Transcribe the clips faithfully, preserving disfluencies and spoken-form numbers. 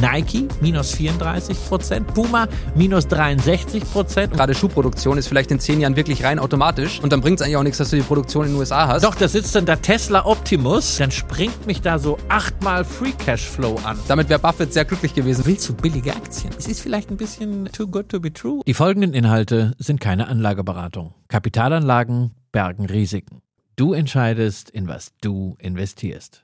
Nike minus vierunddreißig Prozent, Puma minus dreiundsechzig Prozent. Gerade Schuhproduktion ist vielleicht in zehn Jahren wirklich rein automatisch und dann bringt es eigentlich auch nichts, dass du die Produktion in den U S A hast. Doch, da sitzt dann der Tesla Optimus, dann springt mich da so achtmal Free Cashflow an. Damit wäre Buffett sehr glücklich gewesen. Willst du billige Aktien? Es ist vielleicht ein bisschen too good to be true. Die folgenden Inhalte sind keine Anlageberatung. Kapitalanlagen bergen Risiken. Du entscheidest, in was du investierst.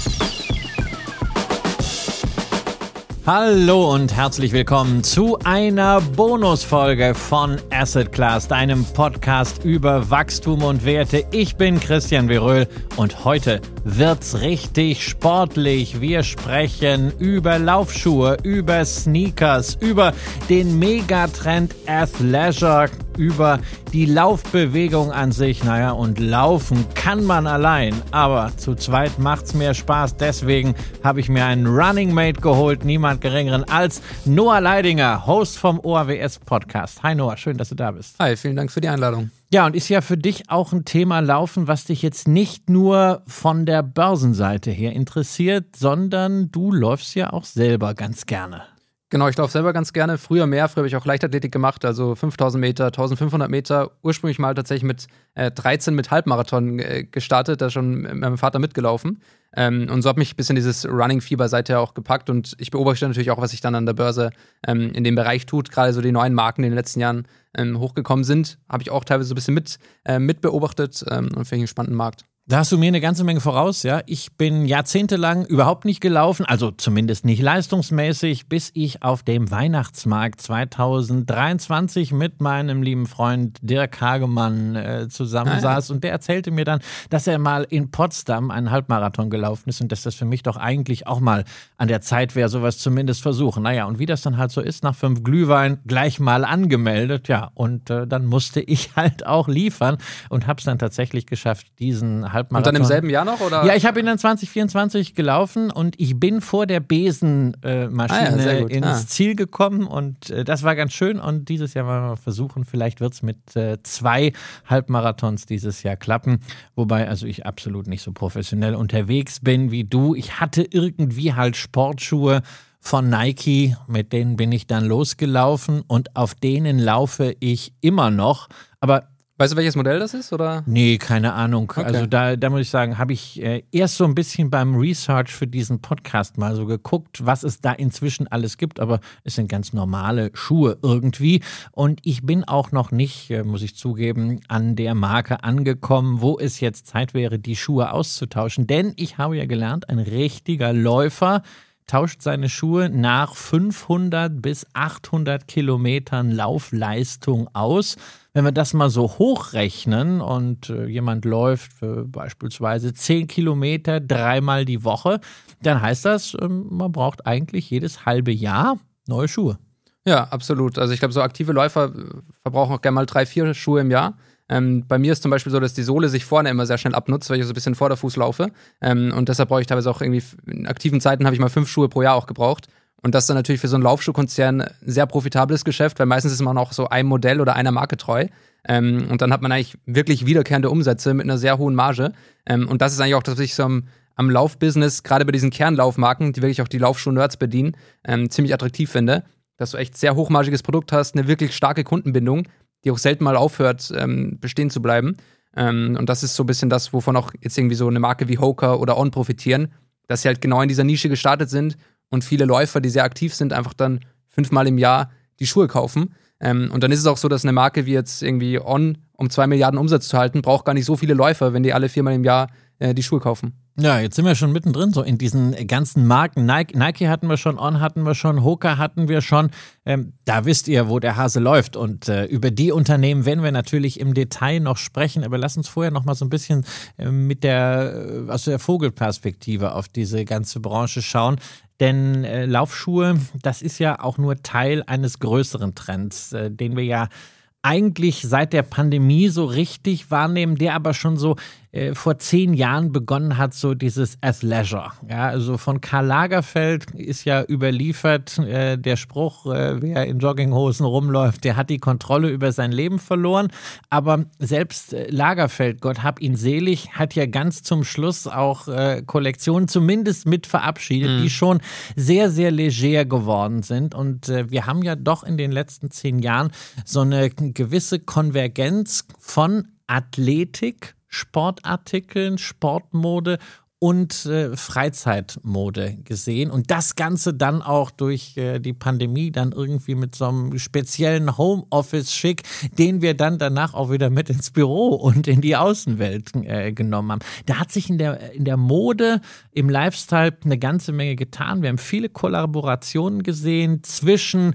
Hallo und herzlich willkommen zu einer Bonusfolge von Asset Class, deinem Podcast über Wachstum und Werte. Ich bin Christian Veröhl und heute wird's richtig sportlich. Wir sprechen über Laufschuhe, über Sneakers, über den Megatrend Athleisure, über die Laufbewegung an sich. Naja, und laufen kann man allein, aber zu zweit macht's mehr Spaß. Deswegen habe ich mir einen Running Mate geholt, niemand geringeren als Noah Leidinger, Host vom O A W S Podcast. Hi Noah, schön, dass du da bist. Hi, vielen Dank für die Einladung. Ja, und ist ja für dich auch ein Thema Laufen, was dich jetzt nicht nur von der Börsenseite her interessiert, sondern du läufst ja auch selber ganz gerne. Genau, ich laufe selber ganz gerne. Früher mehr, früher habe ich auch Leichtathletik gemacht, also fünftausend Meter, eintausendfünfhundert Meter. Ursprünglich mal tatsächlich mit äh, dreizehn mit Halbmarathon äh, gestartet, da schon mit meinem Vater mitgelaufen. Ähm, und so hat mich ein bisschen dieses Running-Fieber seither auch gepackt. Und ich beobachte natürlich auch, was sich dann an der Börse ähm, in dem Bereich tut. Gerade so die neuen Marken, die in den letzten Jahren ähm, hochgekommen sind, habe ich auch teilweise so ein bisschen mit, äh, mit beobachtet ähm, und finde ich einen spannenden Markt. Da hast du mir eine ganze Menge voraus, ja. Ich bin jahrzehntelang überhaupt nicht gelaufen, also zumindest nicht leistungsmäßig, bis ich auf dem Weihnachtsmarkt zweitausenddreiundzwanzig mit meinem lieben Freund Dirk Hagemann äh, zusammensaß. Ah, ja. Und der erzählte mir dann, dass er mal in Potsdam einen Halbmarathon gelaufen ist und dass das für mich doch eigentlich auch mal an der Zeit wäre, sowas zumindest versuchen. Naja, und wie das dann halt so ist, nach fünf Glühwein gleich mal angemeldet, ja. Und äh, dann musste ich halt auch liefern und hab's dann tatsächlich geschafft, diesen Halbmarathon. Und dann im selben Jahr noch? Oder? Ja, ich habe ihn dann zwanzig vierundzwanzig gelaufen und ich bin vor der Besenmaschine äh, ah, ja, ins ah. Ziel gekommen und äh, das war ganz schön und dieses Jahr wollen wir versuchen, vielleicht wird es mit äh, zwei Halbmarathons dieses Jahr klappen, wobei also ich absolut nicht so professionell unterwegs bin wie du. Ich hatte irgendwie halt Sportschuhe von Nike, mit denen bin ich dann losgelaufen und auf denen laufe ich immer noch, aber weißt du, welches Modell das ist, oder? Nee, keine Ahnung. Okay. Also da, da muss ich sagen, habe ich äh, erst so ein bisschen beim Research für diesen Podcast mal so geguckt, was es da inzwischen alles gibt, aber es sind ganz normale Schuhe irgendwie und ich bin auch noch nicht, äh, muss ich zugeben, an der Marke angekommen, wo es jetzt Zeit wäre, die Schuhe auszutauschen, denn ich habe ja gelernt, ein richtiger Läufer tauscht seine Schuhe nach fünfhundert bis achthundert Kilometern Laufleistung aus. Wenn wir das mal so hochrechnen und äh, jemand läuft äh, beispielsweise zehn Kilometer dreimal die Woche, dann heißt das, äh, man braucht eigentlich jedes halbe Jahr neue Schuhe. Ja, absolut. Also ich glaube, so aktive Läufer verbrauchen auch gerne mal drei, vier Schuhe im Jahr. Ähm, bei mir ist zum Beispiel so, dass die Sohle sich vorne immer sehr schnell abnutzt, weil ich so ein bisschen Vorderfuß laufe. Ähm, und deshalb brauche ich teilweise auch irgendwie, in aktiven Zeiten habe ich mal fünf Schuhe pro Jahr auch gebraucht. Und das ist dann natürlich für so einen Laufschuhkonzern ein sehr profitables Geschäft, weil meistens ist man auch so einem Modell oder einer Marke treu. Ähm, und dann hat man eigentlich wirklich wiederkehrende Umsätze mit einer sehr hohen Marge. Ähm, und das ist eigentlich auch das, was ich so am, am Laufbusiness, gerade bei diesen Kernlaufmarken, die wirklich auch die Laufschuh-Nerds bedienen, ähm, ziemlich attraktiv finde. Dass du echt sehr hochmargiges Produkt hast, eine wirklich starke Kundenbindung, die auch selten mal aufhört, ähm, bestehen zu bleiben. Ähm, und das ist so ein bisschen das, wovon auch jetzt irgendwie so eine Marke wie Hoka oder On profitieren, dass sie halt genau in dieser Nische gestartet sind und viele Läufer, die sehr aktiv sind, einfach dann fünfmal im Jahr die Schuhe kaufen. Ähm, und dann ist es auch so, dass eine Marke wie jetzt irgendwie On, um zwei Milliarden Umsatz zu halten, braucht gar nicht so viele Läufer, wenn die alle viermal im Jahr äh, die Schuhe kaufen. Ja, jetzt sind wir schon mittendrin, so in diesen ganzen Marken. Nike, Nike hatten wir schon, On hatten wir schon, Hoka hatten wir schon. Ähm, da wisst ihr, wo der Hase läuft. Und äh, über die Unternehmen werden wir natürlich im Detail noch sprechen. Aber lass uns vorher noch mal so ein bisschen äh, mit der, aus der Vogelperspektive auf diese ganze Branche schauen. Denn äh, Laufschuhe, das ist ja auch nur Teil eines größeren Trends, äh, den wir ja eigentlich seit der Pandemie so richtig wahrnehmen, der aber schon so äh, vor zehn Jahren begonnen hat, so dieses Athleisure. Ja, also von Karl Lagerfeld ist ja überliefert äh, der Spruch, äh, wer in Jogginghosen rumläuft, der hat die Kontrolle über sein Leben verloren. Aber selbst äh, Lagerfeld, Gott hab ihn selig, hat ja ganz zum Schluss auch äh, Kollektionen zumindest mit verabschiedet, mhm. die schon sehr, sehr leger geworden sind. Und äh, wir haben ja doch in den letzten zehn Jahren so eine gewisse Konvergenz von Athletik, Sportartikeln, Sportmode und äh, Freizeitmode gesehen. Und das Ganze dann auch durch äh, die Pandemie dann irgendwie mit so einem speziellen Homeoffice-Schick, den wir dann danach auch wieder mit ins Büro und in die Außenwelt äh, genommen haben. Da hat sich in der, in der Mode, im Lifestyle eine ganze Menge getan. Wir haben viele Kollaborationen gesehen zwischen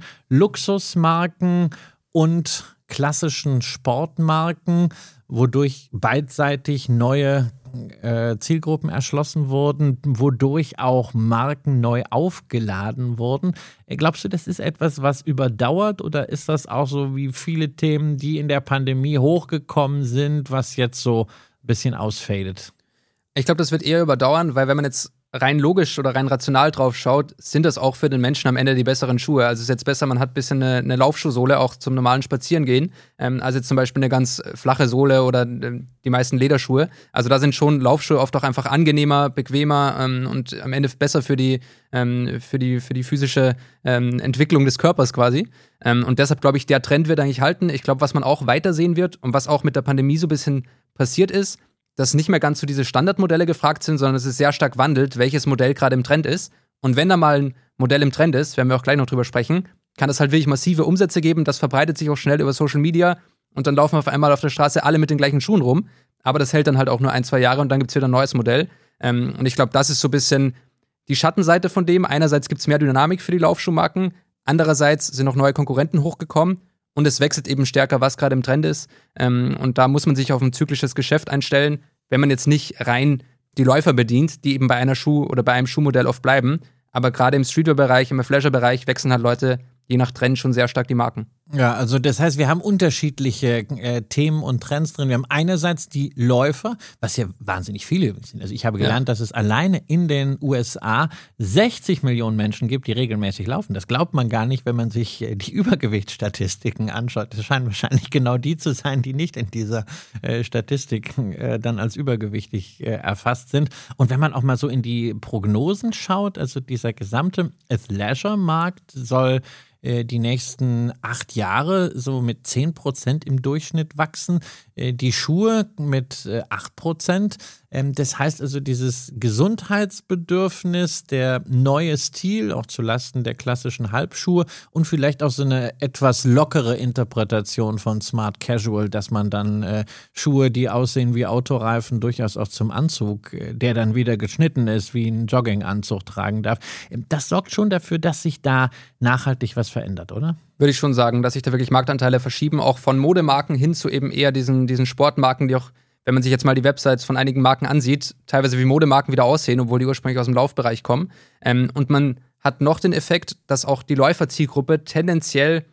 Luxusmarken und klassischen Sportmarken, wodurch beidseitig neue äh, Zielgruppen erschlossen wurden, wodurch auch Marken neu aufgeladen wurden. Glaubst du, das ist etwas, was überdauert, oder ist das auch so wie viele Themen, die in der Pandemie hochgekommen sind, was jetzt so ein bisschen ausfadet? Ich glaube, das wird eher überdauern, weil wenn man jetzt rein logisch oder rein rational drauf schaut, sind das auch für den Menschen am Ende die besseren Schuhe. Also es ist jetzt besser, man hat ein bisschen eine, eine Laufschuhsohle auch zum normalen Spazierengehen, ähm, als jetzt zum Beispiel eine ganz flache Sohle oder äh, die meisten Lederschuhe. Also da sind schon Laufschuhe oft auch einfach angenehmer, bequemer ähm, und am Ende besser für die, ähm, für die, für die physische ähm, Entwicklung des Körpers quasi. Ähm, und deshalb glaube ich, der Trend wird eigentlich halten. Ich glaube, was man auch weitersehen wird und was auch mit der Pandemie so ein bisschen passiert ist, dass nicht mehr ganz so diese Standardmodelle gefragt sind, sondern dass es sehr stark wandelt, welches Modell gerade im Trend ist. Und wenn da mal ein Modell im Trend ist, werden wir auch gleich noch drüber sprechen, kann es halt wirklich massive Umsätze geben. Das verbreitet sich auch schnell über Social Media und dann laufen auf einmal auf der Straße alle mit den gleichen Schuhen rum. Aber das hält dann halt auch nur ein, zwei Jahre und dann gibt es wieder ein neues Modell. Ähm, und ich glaube, das ist so ein bisschen die Schattenseite von dem. Einerseits gibt es mehr Dynamik für die Laufschuhmarken, andererseits sind noch neue Konkurrenten hochgekommen. Und es wechselt eben stärker, was gerade im Trend ist. Ähm, und da muss man sich auf ein zyklisches Geschäft einstellen, wenn man jetzt nicht rein die Läufer bedient, die eben bei einer Schuh- oder bei einem Schuhmodell oft bleiben. Aber gerade im Streetwear-Bereich, im Athleisure-Bereich wechseln halt Leute je nach Trend schon sehr stark die Marken. Ja, also das heißt, wir haben unterschiedliche äh, Themen und Trends drin. Wir haben einerseits die Läufer, was ja wahnsinnig viele sind. Also ich habe gelernt, ja. dass es alleine in den U S A sechzig Millionen Menschen gibt, die regelmäßig laufen. Das glaubt man gar nicht, wenn man sich äh, die Übergewichtsstatistiken anschaut. Das scheinen wahrscheinlich genau die zu sein, die nicht in dieser äh, Statistik äh, dann als übergewichtig äh, erfasst sind. Und wenn man auch mal so in die Prognosen schaut, also dieser gesamte Athleisure-Markt soll die nächsten acht Jahre so mit zehn Prozent im Durchschnitt wachsen, die Schuhe mit acht Prozent. Das heißt also, dieses Gesundheitsbedürfnis, der neue Stil, auch zulasten der klassischen Halbschuhe und vielleicht auch so eine etwas lockere Interpretation von Smart Casual, dass man dann äh, Schuhe, die aussehen wie Autoreifen, durchaus auch zum Anzug, der dann wieder geschnitten ist, wie ein Jogginganzug tragen darf. Das sorgt schon dafür, dass sich da nachhaltig was verändert, oder? Würde ich schon sagen, dass sich da wirklich Marktanteile verschieben, auch von Modemarken hin zu eben eher diesen, diesen Sportmarken, die auch, wenn man sich jetzt mal die Websites von einigen Marken ansieht, teilweise wie Modemarken wieder aussehen, obwohl die ursprünglich aus dem Laufbereich kommen. Ähm, und man hat noch den Effekt, dass auch die Läuferzielgruppe tendenziell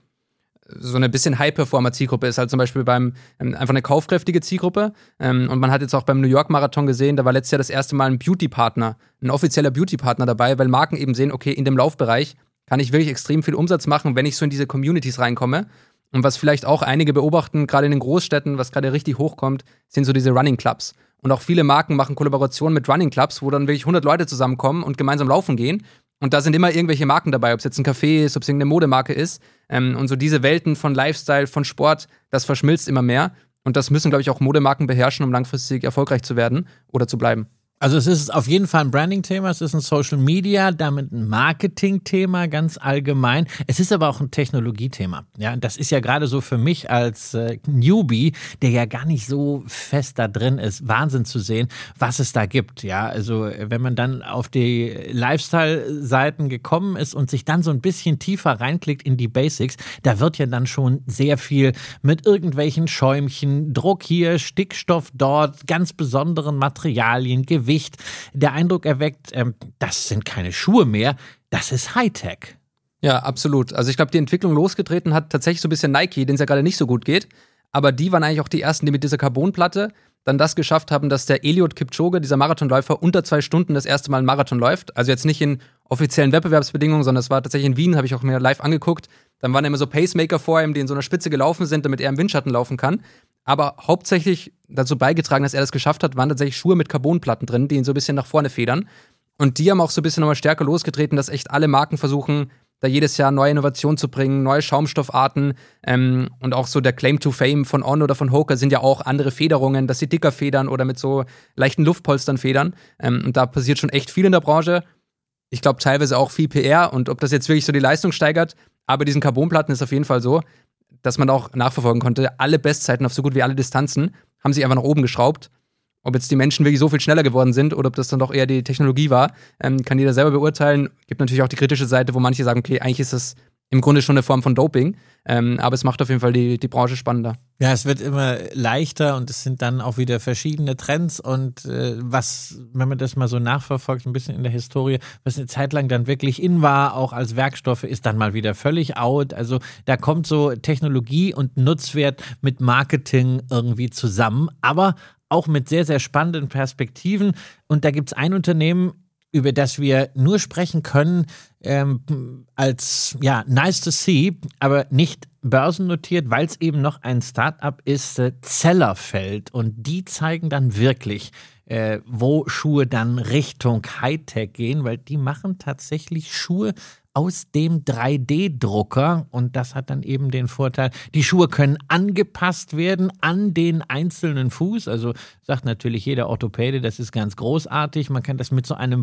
so eine bisschen High-Performer-Zielgruppe ist, halt zum Beispiel beim ähm, einfach eine kaufkräftige Zielgruppe. Ähm, und man hat jetzt auch beim New York-Marathon gesehen, da war letztes Jahr das erste Mal ein Beauty-Partner, ein offizieller Beauty-Partner dabei, weil Marken eben sehen, okay, in dem Laufbereich kann ich wirklich extrem viel Umsatz machen, wenn ich so in diese Communities reinkomme. Und was vielleicht auch einige beobachten, gerade in den Großstädten, was gerade richtig hochkommt, sind so diese Running Clubs. Und auch viele Marken machen Kollaborationen mit Running Clubs, wo dann wirklich hundert Leute zusammenkommen und gemeinsam laufen gehen. Und da sind immer irgendwelche Marken dabei, ob es jetzt ein Café ist, ob es irgendeine Modemarke ist. Ähm, und so diese Welten von Lifestyle, von Sport, das verschmilzt immer mehr. Und das müssen, glaube ich, auch Modemarken beherrschen, um langfristig erfolgreich zu werden oder zu bleiben. Also es ist auf jeden Fall ein Branding-Thema, es ist ein Social-Media, damit ein Marketing-Thema ganz allgemein. Es ist aber auch ein Technologiethema. Ja, das ist ja gerade so für mich als äh, Newbie, der ja gar nicht so fest da drin ist, Wahnsinn zu sehen, was es da gibt. Ja, also wenn man dann auf die Lifestyle-Seiten gekommen ist und sich dann so ein bisschen tiefer reinklickt in die Basics, da wird ja dann schon sehr viel mit irgendwelchen Schäumchen, Druck hier, Stickstoff dort, ganz besonderen Materialien, Gewicht, der Eindruck erweckt, ähm, das sind keine Schuhe mehr, das ist Hightech. Ja, absolut. Also ich glaube, die Entwicklung losgetreten hat tatsächlich so ein bisschen Nike, denen es ja gerade nicht so gut geht. Aber die waren eigentlich auch die ersten, die mit dieser Carbonplatte dann das geschafft haben, dass der Eliud Kipchoge, dieser Marathonläufer, unter zwei Stunden das erste Mal einen Marathon läuft. Also jetzt nicht in offiziellen Wettbewerbsbedingungen, sondern es war tatsächlich in Wien, habe ich auch mir live angeguckt. Dann waren immer so Pacemaker vor ihm, die in so einer Spitze gelaufen sind, damit er im Windschatten laufen kann. Aber hauptsächlich dazu beigetragen, dass er das geschafft hat, waren tatsächlich Schuhe mit Carbonplatten drin, die ihn so ein bisschen nach vorne federn. Und die haben auch so ein bisschen nochmal stärker losgetreten, dass echt alle Marken versuchen, da jedes Jahr neue Innovationen zu bringen, neue Schaumstoffarten. Ähm, und auch so der Claim to Fame von On oder von Hoka sind ja auch andere Federungen, dass sie dicker federn oder mit so leichten Luftpolstern federn. Ähm, und da passiert schon echt viel in der Branche. Ich glaube teilweise auch viel P R und ob das jetzt wirklich so die Leistung steigert. Aber diesen Carbonplatten ist auf jeden Fall so, dass man auch nachverfolgen konnte. Alle Bestzeiten auf so gut wie alle Distanzen haben sich einfach nach oben geschraubt. Ob jetzt die Menschen wirklich so viel schneller geworden sind oder ob das dann doch eher die Technologie war, ähm, kann jeder selber beurteilen. Gibt natürlich auch die kritische Seite, wo manche sagen, okay, eigentlich ist das im Grunde schon eine Form von Doping. Ähm, aber es macht auf jeden Fall die, die Branche spannender. Ja, es wird immer leichter und es sind dann auch wieder verschiedene Trends und äh, was, wenn man das mal so nachverfolgt, ein bisschen in der Historie, was eine Zeit lang dann wirklich in war, auch als Werkstoffe, ist dann mal wieder völlig out. Also da kommt so Technologie und Nutzwert mit Marketing irgendwie zusammen, aber auch mit sehr, sehr spannenden Perspektiven. Und da gibt es ein Unternehmen, über das wir nur sprechen können, ähm, als, ja, nice to see, aber nicht börsennotiert, weil es eben noch ein Start-up ist, äh, Zellerfeld. Und die zeigen dann wirklich, äh, wo Schuhe dann Richtung Hightech gehen, weil die machen tatsächlich Schuhe aus dem drei D Drucker und das hat dann eben den Vorteil, die Schuhe können angepasst werden an den einzelnen Fuß, also sagt natürlich jeder Orthopäde, das ist ganz großartig, man kann das mit so einem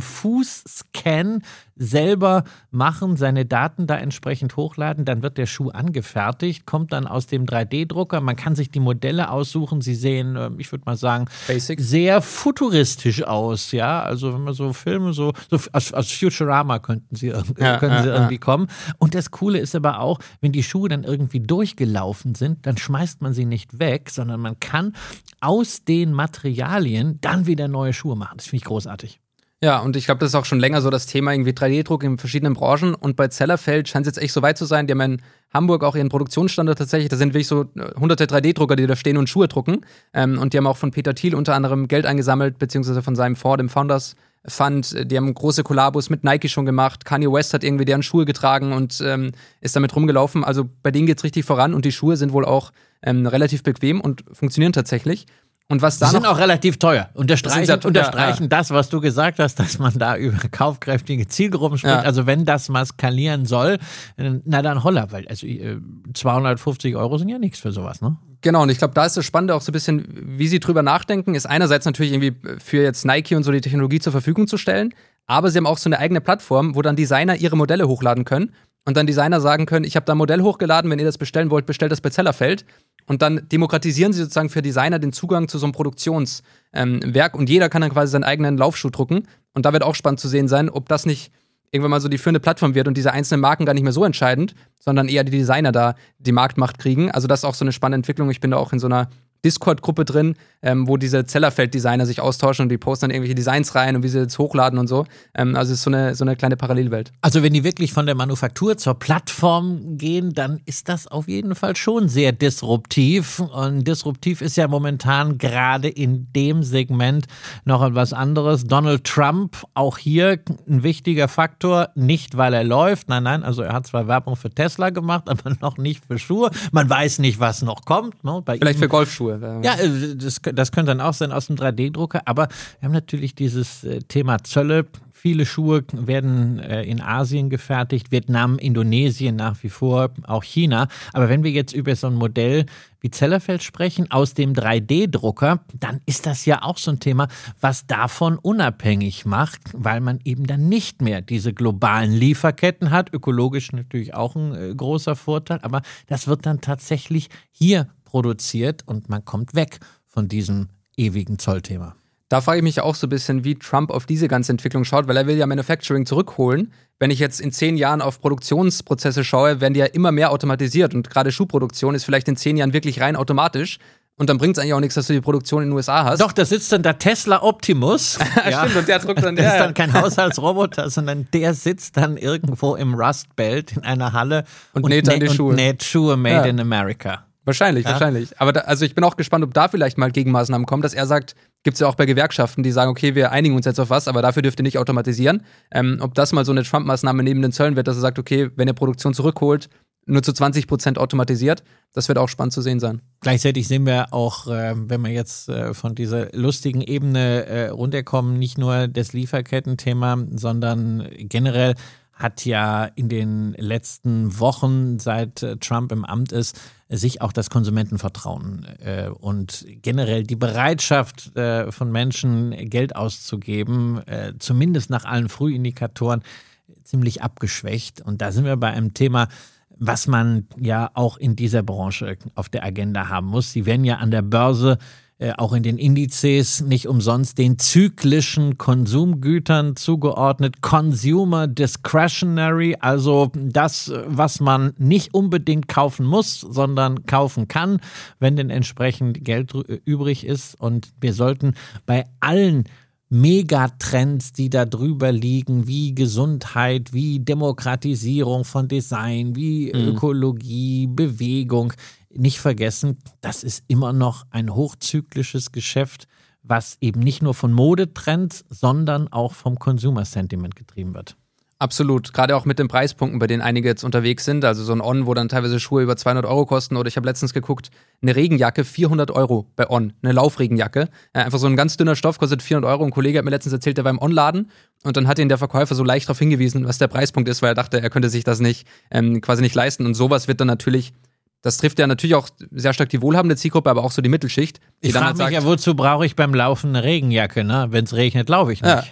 Fußscan selber machen, seine Daten da entsprechend hochladen, dann wird der Schuh angefertigt, kommt dann aus dem drei D Drucker, man kann sich die Modelle aussuchen, sie sehen, ich würde mal sagen, Basic. Sehr futuristisch aus, ja, also wenn man so Filme, so, so aus, aus Futurama könnten sie, ja, können sie ja, irgendwie ja. kommen. Und das Coole ist aber auch, wenn die Schuhe dann irgendwie durchgelaufen sind, dann schmeißt man sie nicht weg, sondern man kann aus den Materialien dann wieder neue Schuhe machen. Das finde ich großartig. Ja, und ich glaube, das ist auch schon länger so das Thema irgendwie drei D Druck in verschiedenen Branchen. Und bei Zellerfeld scheint es jetzt echt so weit zu sein. Die haben in Hamburg auch ihren Produktionsstandort tatsächlich. Da sind wirklich so hunderte drei D Drucker, die da stehen und Schuhe drucken. Ähm, und die haben auch von Peter Thiel unter anderem Geld eingesammelt, beziehungsweise von seinem Fonds, dem Founders Fund. Die haben große Kollabos mit Nike schon gemacht. Kanye West hat irgendwie deren Schuhe getragen und ähm, ist damit rumgelaufen. Also bei denen geht's richtig voran und die Schuhe sind wohl auch ähm, relativ bequem und funktionieren tatsächlich. Und was da die sind noch auch relativ teuer. Unterstreichen, ja, unterstreichen ja. das, was du gesagt hast, dass man da über kaufkräftige Zielgruppen spricht. Ja. Also wenn das mal skalieren soll, na dann holla, weil also zweihundertfünfzig Euro sind ja nichts für sowas, ne? Genau, und ich glaube, da ist das Spannende auch so ein bisschen, wie sie drüber nachdenken, ist einerseits natürlich irgendwie für jetzt Nike und so die Technologie zur Verfügung zu stellen, aber sie haben auch so eine eigene Plattform, wo dann Designer ihre Modelle hochladen können und dann Designer sagen können, ich habe da ein Modell hochgeladen, wenn ihr das bestellen wollt, bestellt das bei Zellerfeld. Und dann demokratisieren sie sozusagen für Designer den Zugang zu so einem Produktionswerk ähm, und jeder kann dann quasi seinen eigenen Laufschuh drucken. Und da wird auch spannend zu sehen sein, ob das nicht irgendwann mal so die führende Plattform wird und diese einzelnen Marken gar nicht mehr so entscheidend, sondern eher die Designer da die Marktmacht kriegen. Also das ist auch so eine spannende Entwicklung. Ich bin da auch in so einer Discord-Gruppe drin, ähm, wo diese Zellerfeld-Designer sich austauschen und die posten dann irgendwelche Designs rein und wie sie jetzt hochladen und so. Ähm, also es ist so eine, so eine kleine Parallelwelt. Also wenn die wirklich von der Manufaktur zur Plattform gehen, dann ist das auf jeden Fall schon sehr disruptiv. Und disruptiv ist ja momentan gerade in dem Segment noch etwas anderes. Donald Trump, auch hier ein wichtiger Faktor, nicht weil er läuft, nein, nein, also er hat zwar Werbung für Tesla gemacht, aber noch nicht für Schuhe. Man weiß nicht, was noch kommt. Ne? Bei Vielleicht ihm, für Golfschuhe. Ja, das, das könnte dann auch sein aus dem drei D Drucker, aber wir haben natürlich dieses Thema Zölle. Viele Schuhe werden in Asien gefertigt, Vietnam, Indonesien nach wie vor, auch China. Aber wenn wir jetzt über so ein Modell wie Zellerfeld sprechen, aus dem drei D Drucker, dann ist das ja auch so ein Thema, was davon unabhängig macht, weil man eben dann nicht mehr diese globalen Lieferketten hat. Ökologisch natürlich auch ein großer Vorteil, aber das wird dann tatsächlich hier produziert und man kommt weg von diesem ewigen Zollthema. Da frage ich mich auch so ein bisschen, wie Trump auf diese ganze Entwicklung schaut, weil er will ja Manufacturing zurückholen. Wenn ich jetzt in zehn Jahren auf Produktionsprozesse schaue, werden die ja immer mehr automatisiert und gerade Schuhproduktion ist vielleicht in zehn Jahren wirklich rein automatisch. Und dann bringt es eigentlich auch nichts, dass du die Produktion in den U S A hast. Doch, da sitzt dann der Tesla Optimus. Ja. Stimmt, und der druckt dann. Das ja, ist dann kein Haushaltsroboter, sondern der sitzt dann irgendwo im Rust Belt in einer Halle und, und näht dann die und Schuhe. näht Schuhe made ja. in America. Wahrscheinlich, Ja. wahrscheinlich. Aber da, also ich bin auch gespannt, ob da vielleicht mal Gegenmaßnahmen kommen, dass er sagt, gibt es ja auch bei Gewerkschaften, die sagen, okay, wir einigen uns jetzt auf was, aber dafür dürft ihr nicht automatisieren. Ähm, ob das mal so eine Trump-Maßnahme neben den Zöllen wird, dass er sagt, okay, wenn ihr Produktion zurückholt, nur zu zwanzig Prozent automatisiert, das wird auch spannend zu sehen sein. Gleichzeitig sehen wir auch, äh, wenn wir jetzt äh, von dieser lustigen Ebene äh, runterkommen, nicht nur das Lieferketten-Thema, sondern generell hat ja in den letzten Wochen, seit äh, Trump im Amt ist, sich auch das Konsumentenvertrauen äh, und generell die Bereitschaft äh, von Menschen, Geld auszugeben, äh, zumindest nach allen Frühindikatoren, ziemlich abgeschwächt. Und da sind wir bei einem Thema, was man ja auch in dieser Branche auf der Agenda haben muss. Sie werden ja an der Börse, äh, auch in den Indizes, nicht umsonst den zyklischen Konsumgütern zugeordnet. Consumer Discretionary, also das, was man nicht unbedingt kaufen muss, sondern kaufen kann, wenn denn entsprechend Geld übrig ist. Und wir sollten bei allen Megatrends, die da drüber liegen, wie Gesundheit, wie Demokratisierung von Design, wie Mhm. Ökologie, Bewegung, nicht vergessen, das ist immer noch ein hochzyklisches Geschäft, was eben nicht nur von Modetrends, sondern auch vom Consumer Sentiment getrieben wird. Absolut, gerade auch mit den Preispunkten, bei denen einige jetzt unterwegs sind. Also so ein On, wo dann teilweise Schuhe über zweihundert Euro kosten. Oder ich habe letztens geguckt, eine Regenjacke, vierhundert Euro bei On. Eine Laufregenjacke. Äh, einfach so ein ganz dünner Stoff, kostet vierhundert Euro. Ein Kollege hat mir letztens erzählt, der war im On-Laden. Und dann hat ihn der Verkäufer so leicht darauf hingewiesen, was der Preispunkt ist, weil er dachte, er könnte sich das nicht ähm, quasi nicht leisten. Und sowas wird dann natürlich, das trifft ja natürlich auch sehr stark die wohlhabende Zielgruppe, aber auch so die Mittelschicht. Die Ich dann frage halt mich sagt, ja, wozu brauche ich beim Laufen eine Regenjacke? Ne? Wenn es regnet, laufe ich nicht. Ja.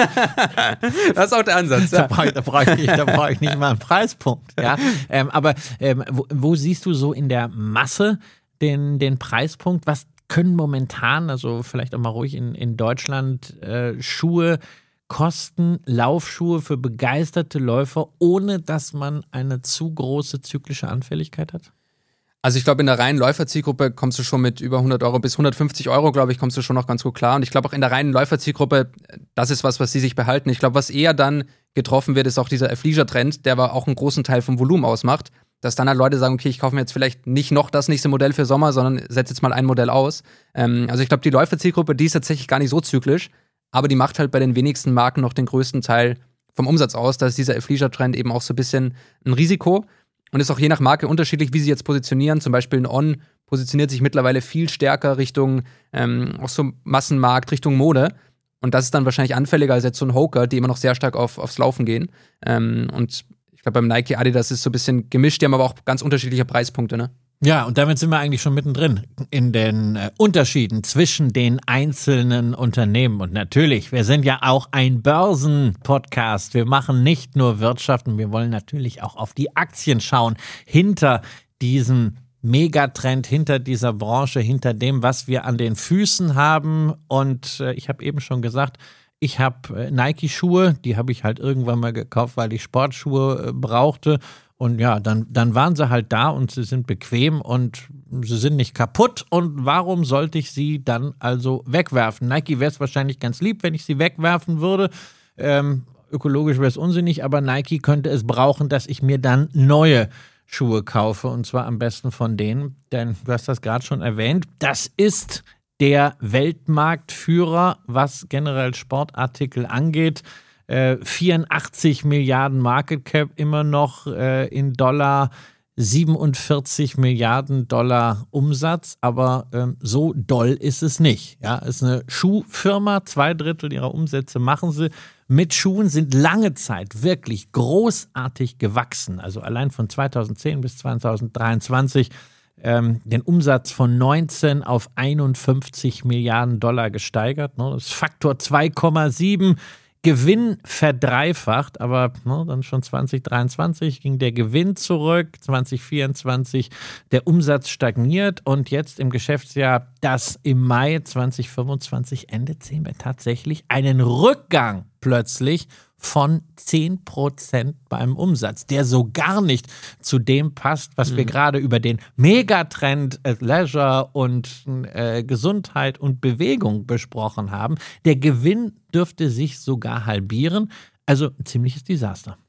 Das ist auch der Ansatz. Da Ja. brauche ich, da brauch ich, nicht- da brauch ich nicht mal einen Preispunkt. Ja? Ähm, aber ähm, wo, wo siehst du so in der Masse den, den Preispunkt? Was können momentan, also vielleicht auch mal ruhig in, in Deutschland, äh, Schuhe kosten, Laufschuhe für begeisterte Läufer, ohne dass man eine zu große zyklische Anfälligkeit hat? Also ich glaube, in der reinen Läuferzielgruppe kommst du schon mit über hundert Euro bis hundertfünfzig Euro, glaube ich, kommst du schon noch ganz gut klar. Und ich glaube auch in der reinen Läuferzielgruppe, das ist was, was sie sich behalten. Ich glaube, was eher dann getroffen wird, ist auch dieser Athleisure-Trend, der aber auch einen großen Teil vom Volumen ausmacht. Dass dann halt Leute sagen, okay, ich kaufe mir jetzt vielleicht nicht noch das nächste Modell für Sommer, sondern setze jetzt mal ein Modell aus. Ähm, also ich glaube, die Läuferzielgruppe, die ist tatsächlich gar nicht so zyklisch, aber die macht halt bei den wenigsten Marken noch den größten Teil vom Umsatz aus. Da ist dieser Athleisure-Trend eben auch so ein bisschen ein Risiko. Und ist auch je nach Marke unterschiedlich, wie sie jetzt positionieren. Zum Beispiel ein On positioniert sich mittlerweile viel stärker Richtung ähm, auch so Massenmarkt, Richtung Mode. Und das ist dann wahrscheinlich anfälliger als jetzt so ein Hoka, die immer noch sehr stark auf, aufs Laufen gehen. Ähm, und ich glaube, beim Nike, Adidas ist so ein bisschen gemischt. Die haben aber auch ganz unterschiedliche Preispunkte, ne? Ja, und damit sind wir eigentlich schon mittendrin in den äh, Unterschieden zwischen den einzelnen Unternehmen. Und natürlich, wir sind ja auch ein Börsenpodcast. Wir machen nicht nur Wirtschaft und wir wollen natürlich auch auf die Aktien schauen. Hinter diesem Megatrend, hinter dieser Branche, hinter dem, was wir an den Füßen haben. Und äh, ich habe eben schon gesagt, ich habe äh, Nike-Schuhe, die habe ich halt irgendwann mal gekauft, weil ich Sportschuhe äh, brauchte. Und ja, dann, dann waren sie halt da und sie sind bequem und sie sind nicht kaputt. Und warum sollte ich sie dann also wegwerfen? Nike wäre es wahrscheinlich ganz lieb, wenn ich sie wegwerfen würde. Ähm, ökologisch wäre es unsinnig, aber Nike könnte es brauchen, dass ich mir dann neue Schuhe kaufe. Und zwar am besten von denen, denn du hast das gerade schon erwähnt, das ist der Weltmarktführer, was generell Sportartikel angeht. Äh, vierundachtzig Milliarden Market Cap immer noch äh, in Dollar, siebenundvierzig Milliarden Dollar Umsatz, aber ähm, so doll ist es nicht. Ja, es ist eine Schuhfirma, zwei Drittel ihrer Umsätze machen sie mit Schuhen, sind lange Zeit wirklich großartig gewachsen. Also allein von zweitausendzehn bis zweitausenddreiundzwanzig ähm, den Umsatz von neunzehn auf einundfünfzig Milliarden Dollar gesteigert. Ne? Das ist Faktor zwei Komma sieben. Gewinn verdreifacht, aber ne, dann schon zwanzig dreiundzwanzig ging der Gewinn zurück, zwanzig vierundzwanzig der Umsatz stagniert und jetzt im Geschäftsjahr, das im Mai zwanzig fünfundzwanzig endet, sehen wir tatsächlich einen Rückgang plötzlich von zehn Prozent beim Umsatz, der so gar nicht zu dem passt, was mhm. wir gerade über den Megatrend äh, Leisure und äh, Gesundheit und Bewegung besprochen haben. Der Gewinn dürfte sich sogar halbieren. Also ein ziemliches Desaster.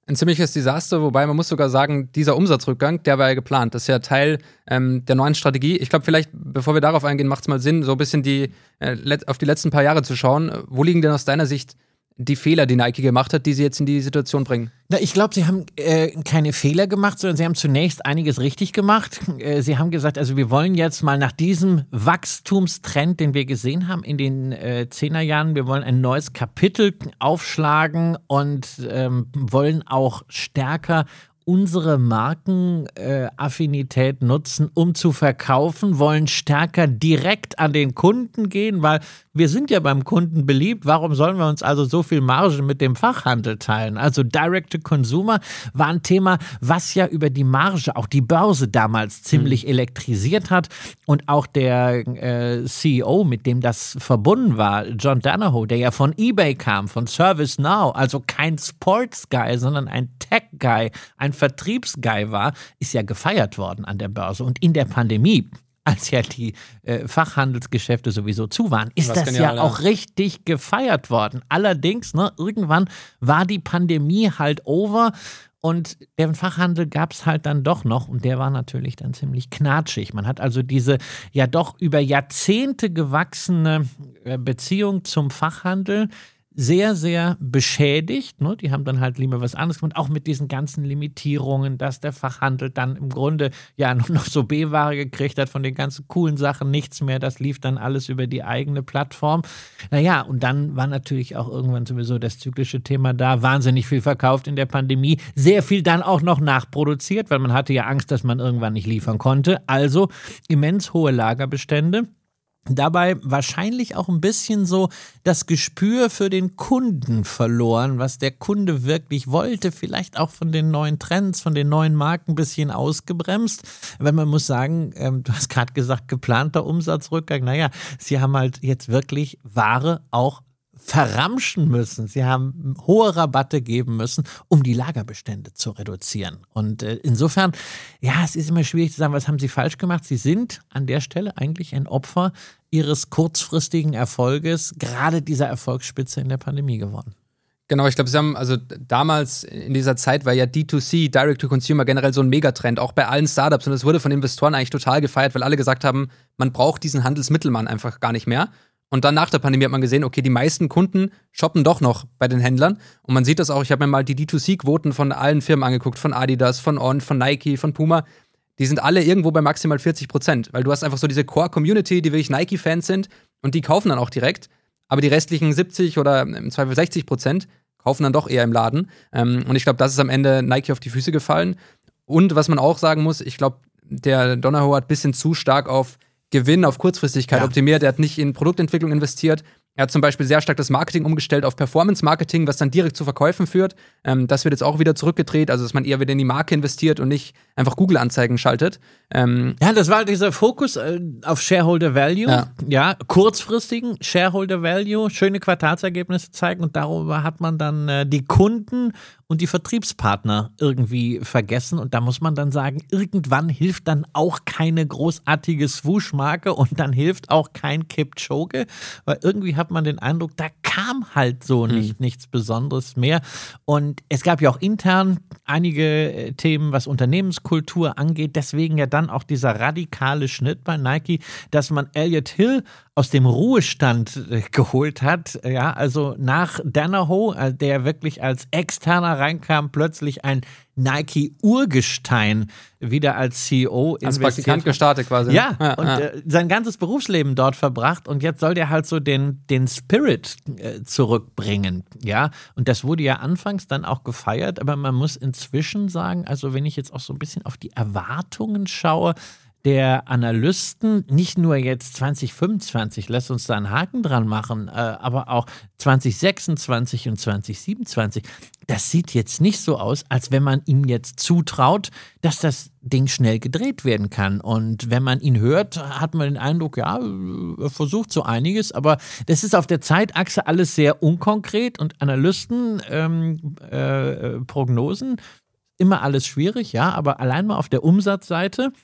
Ein ziemliches Desaster, wobei man muss sogar sagen, dieser Umsatzrückgang, der war ja geplant. Das ist ja Teil ähm, der neuen Strategie. Ich glaube, vielleicht, bevor wir darauf eingehen, macht es mal Sinn, so ein bisschen die, äh, let- auf die letzten paar Jahre zu schauen. Wo liegen denn aus deiner Sicht die Fehler, die Nike gemacht hat, die sie jetzt in die Situation bringen? Na, ich glaube, sie haben äh, keine Fehler gemacht, sondern sie haben zunächst einiges richtig gemacht. Äh, sie haben gesagt, also wir wollen jetzt mal nach diesem Wachstumstrend, den wir gesehen haben in den äh, Zehnerjahren, wir wollen ein neues Kapitel aufschlagen und ähm, wollen auch stärker unsere Markenaffinität äh, nutzen, um zu verkaufen, wollen stärker direkt an den Kunden gehen, weil wir sind ja beim Kunden beliebt. Warum sollen wir uns also so viel Marge mit dem Fachhandel teilen? Also Direct-to-Consumer war ein Thema, was ja über die Marge auch die Börse damals ziemlich mhm. elektrisiert hat. Und auch der äh, C E O, mit dem das verbunden war, John Donahoe, der ja von eBay kam, von ServiceNow, also kein Sports-Guy, sondern ein Tech-Guy, ein Vertriebsguy war, ist ja gefeiert worden an der Börse. Und in der Pandemie, als ja die äh, Fachhandelsgeschäfte sowieso zu waren, ist Was das genial, ja auch ja. richtig gefeiert worden. Allerdings, ne, irgendwann war die Pandemie halt over und den Fachhandel gab es halt dann doch noch und der war natürlich dann ziemlich knatschig. Man hat also diese ja doch über Jahrzehnte gewachsene äh, Beziehung zum Fachhandel sehr, sehr beschädigt. Ne? Die haben dann halt lieber was anderes gemacht, auch mit diesen ganzen Limitierungen, dass der Fachhandel dann im Grunde ja nur noch so B-Ware gekriegt hat, von den ganzen coolen Sachen nichts mehr. Das lief dann alles über die eigene Plattform. Naja, und dann war natürlich auch irgendwann sowieso das zyklische Thema da. Wahnsinnig viel verkauft in der Pandemie. Sehr viel dann auch noch nachproduziert, weil man hatte ja Angst, dass man irgendwann nicht liefern konnte. Also immens hohe Lagerbestände. Dabei wahrscheinlich auch ein bisschen so das Gespür für den Kunden verloren, was der Kunde wirklich wollte, vielleicht auch von den neuen Trends, von den neuen Marken ein bisschen ausgebremst. Weil man muss sagen, ähm, du hast gerade gesagt, geplanter Umsatzrückgang, naja, sie haben halt jetzt wirklich Ware auch verramschen müssen. Sie haben hohe Rabatte geben müssen, um die Lagerbestände zu reduzieren. Und äh, insofern, ja, es ist immer schwierig zu sagen, was haben sie falsch gemacht. Sie sind an der Stelle eigentlich ein Opfer ihres kurzfristigen Erfolges, gerade dieser Erfolgsspitze in der Pandemie geworden. Genau, ich glaube, sie haben, also damals in dieser Zeit war ja D zwei C, Direct-to-Consumer, generell so ein Megatrend, auch bei allen Startups. Und es wurde von Investoren eigentlich total gefeiert, weil alle gesagt haben, man braucht diesen Handelsmittelmann einfach gar nicht mehr. Und dann nach der Pandemie hat man gesehen, okay, die meisten Kunden shoppen doch noch bei den Händlern. Und man sieht das auch, ich habe mir mal die D zwei C-Quoten von allen Firmen angeguckt, von Adidas, von On, von Nike, von Puma. Die sind alle irgendwo bei maximal vierzig Prozent, weil du hast einfach so diese Core-Community, die wirklich Nike-Fans sind und die kaufen dann auch direkt. Aber die restlichen siebzig oder im Zweifel sechzig Prozent kaufen dann doch eher im Laden. Und ich glaube, das ist am Ende Nike auf die Füße gefallen. Und was man auch sagen muss, ich glaube, der Donahoe hat ein bisschen zu stark auf Gewinn, auf Kurzfristigkeit ja. optimiert. Er hat nicht in Produktentwicklung investiert. Er hat zum Beispiel sehr stark das Marketing umgestellt auf Performance-Marketing, was dann direkt zu Verkäufen führt. Ähm, das wird jetzt auch wieder zurückgedreht, also dass man eher wieder in die Marke investiert und nicht einfach Google-Anzeigen schaltet. Ähm, ja, das war halt dieser Fokus äh, auf Shareholder Value. Ja. ja, kurzfristigen Shareholder Value, schöne Quartalsergebnisse zeigen und darüber hat man dann äh, die Kunden und die Vertriebspartner irgendwie vergessen. Und da muss man dann sagen, irgendwann hilft dann auch keine großartige Swoosh-Marke und dann hilft auch kein Kipchoge, weil irgendwie hat man den Eindruck, da kam halt so nicht, hm. nichts Besonderes mehr. Und es gab ja auch intern einige Themen, was Unternehmenskultur angeht. Deswegen ja dann auch dieser radikale Schnitt bei Nike, dass man Elliott Hill aus dem Ruhestand äh, geholt hat. Ja, also nach Donahoe, äh, der wirklich als Externer reinkam, plötzlich ein Nike-Urgestein wieder als C E O als Praktikant gestartet quasi. Ja, ja und ja. Äh, sein ganzes Berufsleben dort verbracht und jetzt soll der halt so den, den Spirit äh, zurückbringen. Ja, und das wurde ja anfangs dann auch gefeiert, aber man muss inzwischen sagen, also wenn ich jetzt auch so ein bisschen auf die Erwartungen schaue, der Analysten, nicht nur jetzt zwanzig fünfundzwanzig, lässt uns da einen Haken dran machen, äh, aber auch zwanzig sechsundzwanzig und zwanzig siebenundzwanzig, das sieht jetzt nicht so aus, als wenn man ihm jetzt zutraut, dass das Ding schnell gedreht werden kann. Und wenn man ihn hört, hat man den Eindruck, ja, er versucht so einiges, aber das ist auf der Zeitachse alles sehr unkonkret und Analysten, ähm, äh, Prognosen, immer alles schwierig, ja, aber allein mal auf der Umsatzseite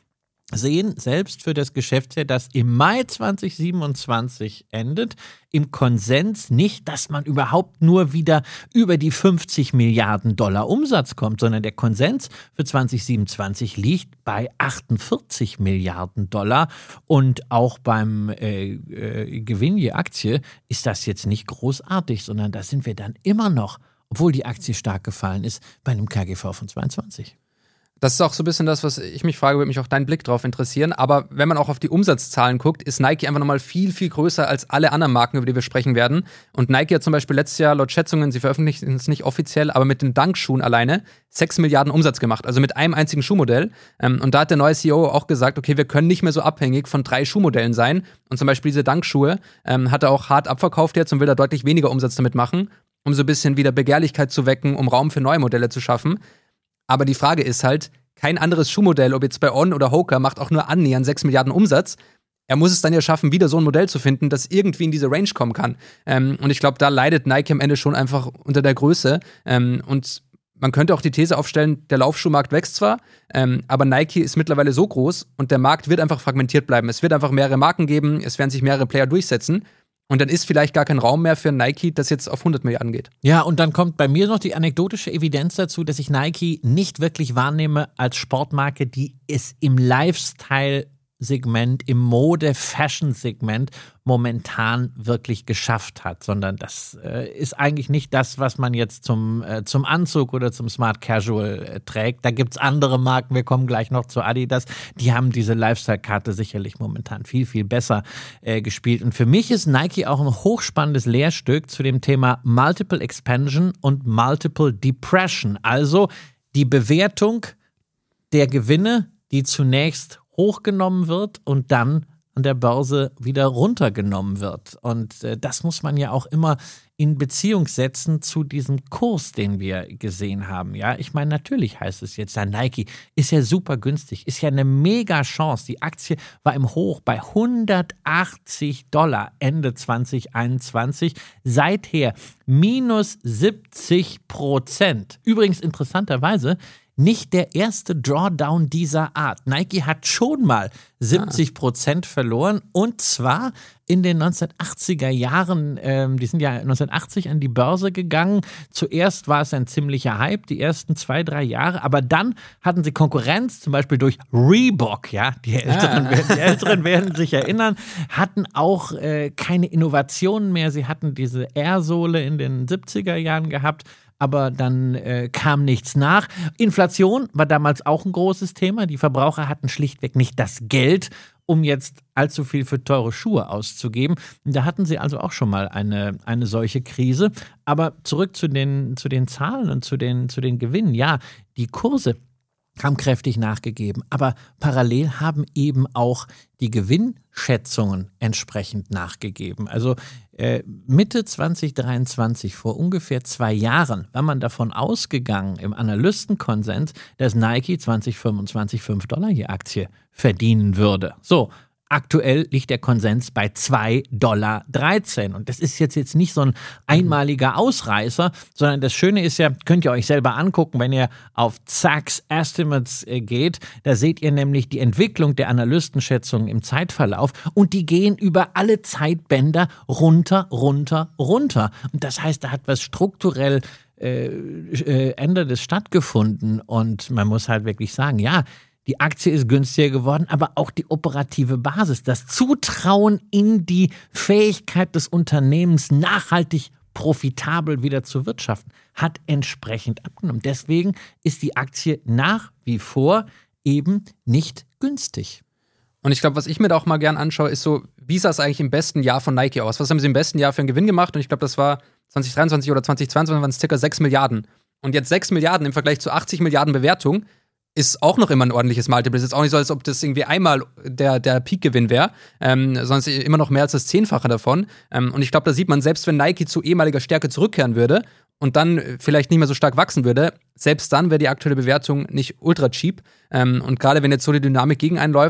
sehen selbst für das Geschäftsjahr, das im Mai zwanzig siebenundzwanzig endet, im Konsens nicht, dass man überhaupt nur wieder über die fünfzig Milliarden Dollar Umsatz kommt, sondern der Konsens für zwanzig siebenundzwanzig liegt bei achtundvierzig Milliarden Dollar und auch beim äh, äh, Gewinn je Aktie ist das jetzt nicht großartig, sondern da sind wir dann immer noch, obwohl die Aktie stark gefallen ist, bei einem K G V von zweiundzwanzig. Das ist auch so ein bisschen das, was ich mich frage, würde mich auch dein Blick drauf interessieren. Aber wenn man auch auf die Umsatzzahlen guckt, ist Nike einfach nochmal viel, viel größer als alle anderen Marken, über die wir sprechen werden. Und Nike hat zum Beispiel letztes Jahr laut Schätzungen, sie veröffentlichen es nicht offiziell, aber mit den Dunk-Schuhen alleine sechs Milliarden Umsatz gemacht. Also mit einem einzigen Schuhmodell. Und da hat der neue C E O auch gesagt, okay, wir können nicht mehr so abhängig von drei Schuhmodellen sein. Und zum Beispiel diese Dunk-Schuhe ähm, hat er auch hart abverkauft jetzt und will da deutlich weniger Umsatz damit machen, um so ein bisschen wieder Begehrlichkeit zu wecken, um Raum für neue Modelle zu schaffen. Aber die Frage ist halt, kein anderes Schuhmodell, ob jetzt bei On oder Hoka, macht auch nur annähernd sechs Milliarden Umsatz. Er muss es dann ja schaffen, wieder so ein Modell zu finden, das irgendwie in diese Range kommen kann. Ähm, und ich glaube, da leidet Nike am Ende schon einfach unter der Größe. Ähm, und man könnte auch die These aufstellen, der Laufschuhmarkt wächst zwar, ähm, aber Nike ist mittlerweile so groß und der Markt wird einfach fragmentiert bleiben. Es wird einfach mehrere Marken geben, es werden sich mehrere Player durchsetzen. Und dann ist vielleicht gar kein Raum mehr für Nike, das jetzt auf hundert Milliarden geht. Ja, und dann kommt bei mir noch die anekdotische Evidenz dazu, dass ich Nike nicht wirklich wahrnehme als Sportmarke, die es im Lifestyle-Segment, im Mode-Fashion-Segment momentan wirklich geschafft hat, sondern das äh, ist eigentlich nicht das, was man jetzt zum, äh, zum Anzug oder zum Smart Casual äh, trägt. Da gibt's andere Marken, wir kommen gleich noch zu Adidas, die haben diese Lifestyle-Karte sicherlich momentan viel, viel besser äh, gespielt. Und für mich ist Nike auch ein hochspannendes Lehrstück zu dem Thema Multiple Expansion und Multiple Depression, also die Bewertung der Gewinne, die zunächst hochgenommen wird und dann an der Börse wieder runtergenommen wird. Und äh, das muss man ja auch immer in Beziehung setzen zu diesem Kurs, den wir gesehen haben. Ja, ich meine, natürlich heißt es jetzt, ja, Nike ist ja super günstig, ist ja eine mega Chance. Die Aktie war im Hoch bei hundertachtzig Dollar Ende zwanzig einundzwanzig. Seither minus siebzig Prozent. Übrigens interessanterweise nicht der erste Drawdown dieser Art. Nike hat schon mal siebzig Prozent verloren und zwar in den neunzehnhundertachtziger Jahren. Ähm, die sind ja neunzehnhundertachtzig an die Börse gegangen. Zuerst war es ein ziemlicher Hype, die ersten zwei, drei Jahre, aber dann hatten sie Konkurrenz, zum Beispiel durch Reebok, ja, die Älteren, ah. werden, die Älteren werden sich erinnern, hatten auch äh, keine Innovationen mehr. Sie hatten diese Air-Sohle in den siebziger Jahren gehabt, aber dann äh, kam nichts nach. Inflation war damals auch ein großes Thema. Die Verbraucher hatten schlichtweg nicht das Geld, um jetzt allzu viel für teure Schuhe auszugeben. Da hatten sie also auch schon mal eine, eine solche Krise. Aber zurück zu den, zu den Zahlen und zu den, zu den Gewinnen. Ja, die Kurse haben kräftig nachgegeben, aber parallel haben eben auch die Gewinnschätzungen entsprechend nachgegeben. Also äh, Mitte zwanzig dreiundzwanzig, vor ungefähr zwei Jahren, war man davon ausgegangen, im Analystenkonsens, dass Nike zwanzig fünfundzwanzig fünf Dollar je Aktie verdienen würde. So, aktuell liegt der Konsens bei zwei Komma dreizehn Dollar. Und das ist jetzt, jetzt nicht so ein einmaliger Ausreißer, sondern das Schöne ist ja, könnt ihr euch selber angucken, wenn ihr auf Zacks Estimates geht, da seht ihr nämlich die Entwicklung der Analystenschätzungen im Zeitverlauf und die gehen über alle Zeitbänder runter, runter, runter. Und das heißt, da hat was strukturell äh, äh, Ändertes stattgefunden und man muss halt wirklich sagen, ja, die Aktie ist günstiger geworden, aber auch die operative Basis, das Zutrauen in die Fähigkeit des Unternehmens, nachhaltig profitabel wieder zu wirtschaften, hat entsprechend abgenommen. Deswegen ist die Aktie nach wie vor eben nicht günstig. Und ich glaube, was ich mir da auch mal gern anschaue, ist so, wie sah es eigentlich im besten Jahr von Nike aus? Was haben sie im besten Jahr für einen Gewinn gemacht? Und ich glaube, das war zwanzig dreiundzwanzig oder zwanzig zweiundzwanzig, waren es circa sechs Milliarden. Und jetzt sechs Milliarden im Vergleich zu achtzig Milliarden Bewertung ist auch noch immer ein ordentliches Multiple. Es ist jetzt auch nicht so, als ob das irgendwie einmal der, der Peak-Gewinn wäre, ähm, sondern es ist immer noch mehr als das Zehnfache davon. Ähm, und ich glaube, da sieht man, selbst wenn Nike zu ehemaliger Stärke zurückkehren würde und dann vielleicht nicht mehr so stark wachsen würde, selbst dann wäre die aktuelle Bewertung nicht ultra cheap. Ähm, und gerade wenn jetzt so die Dynamik gegen einen läuft,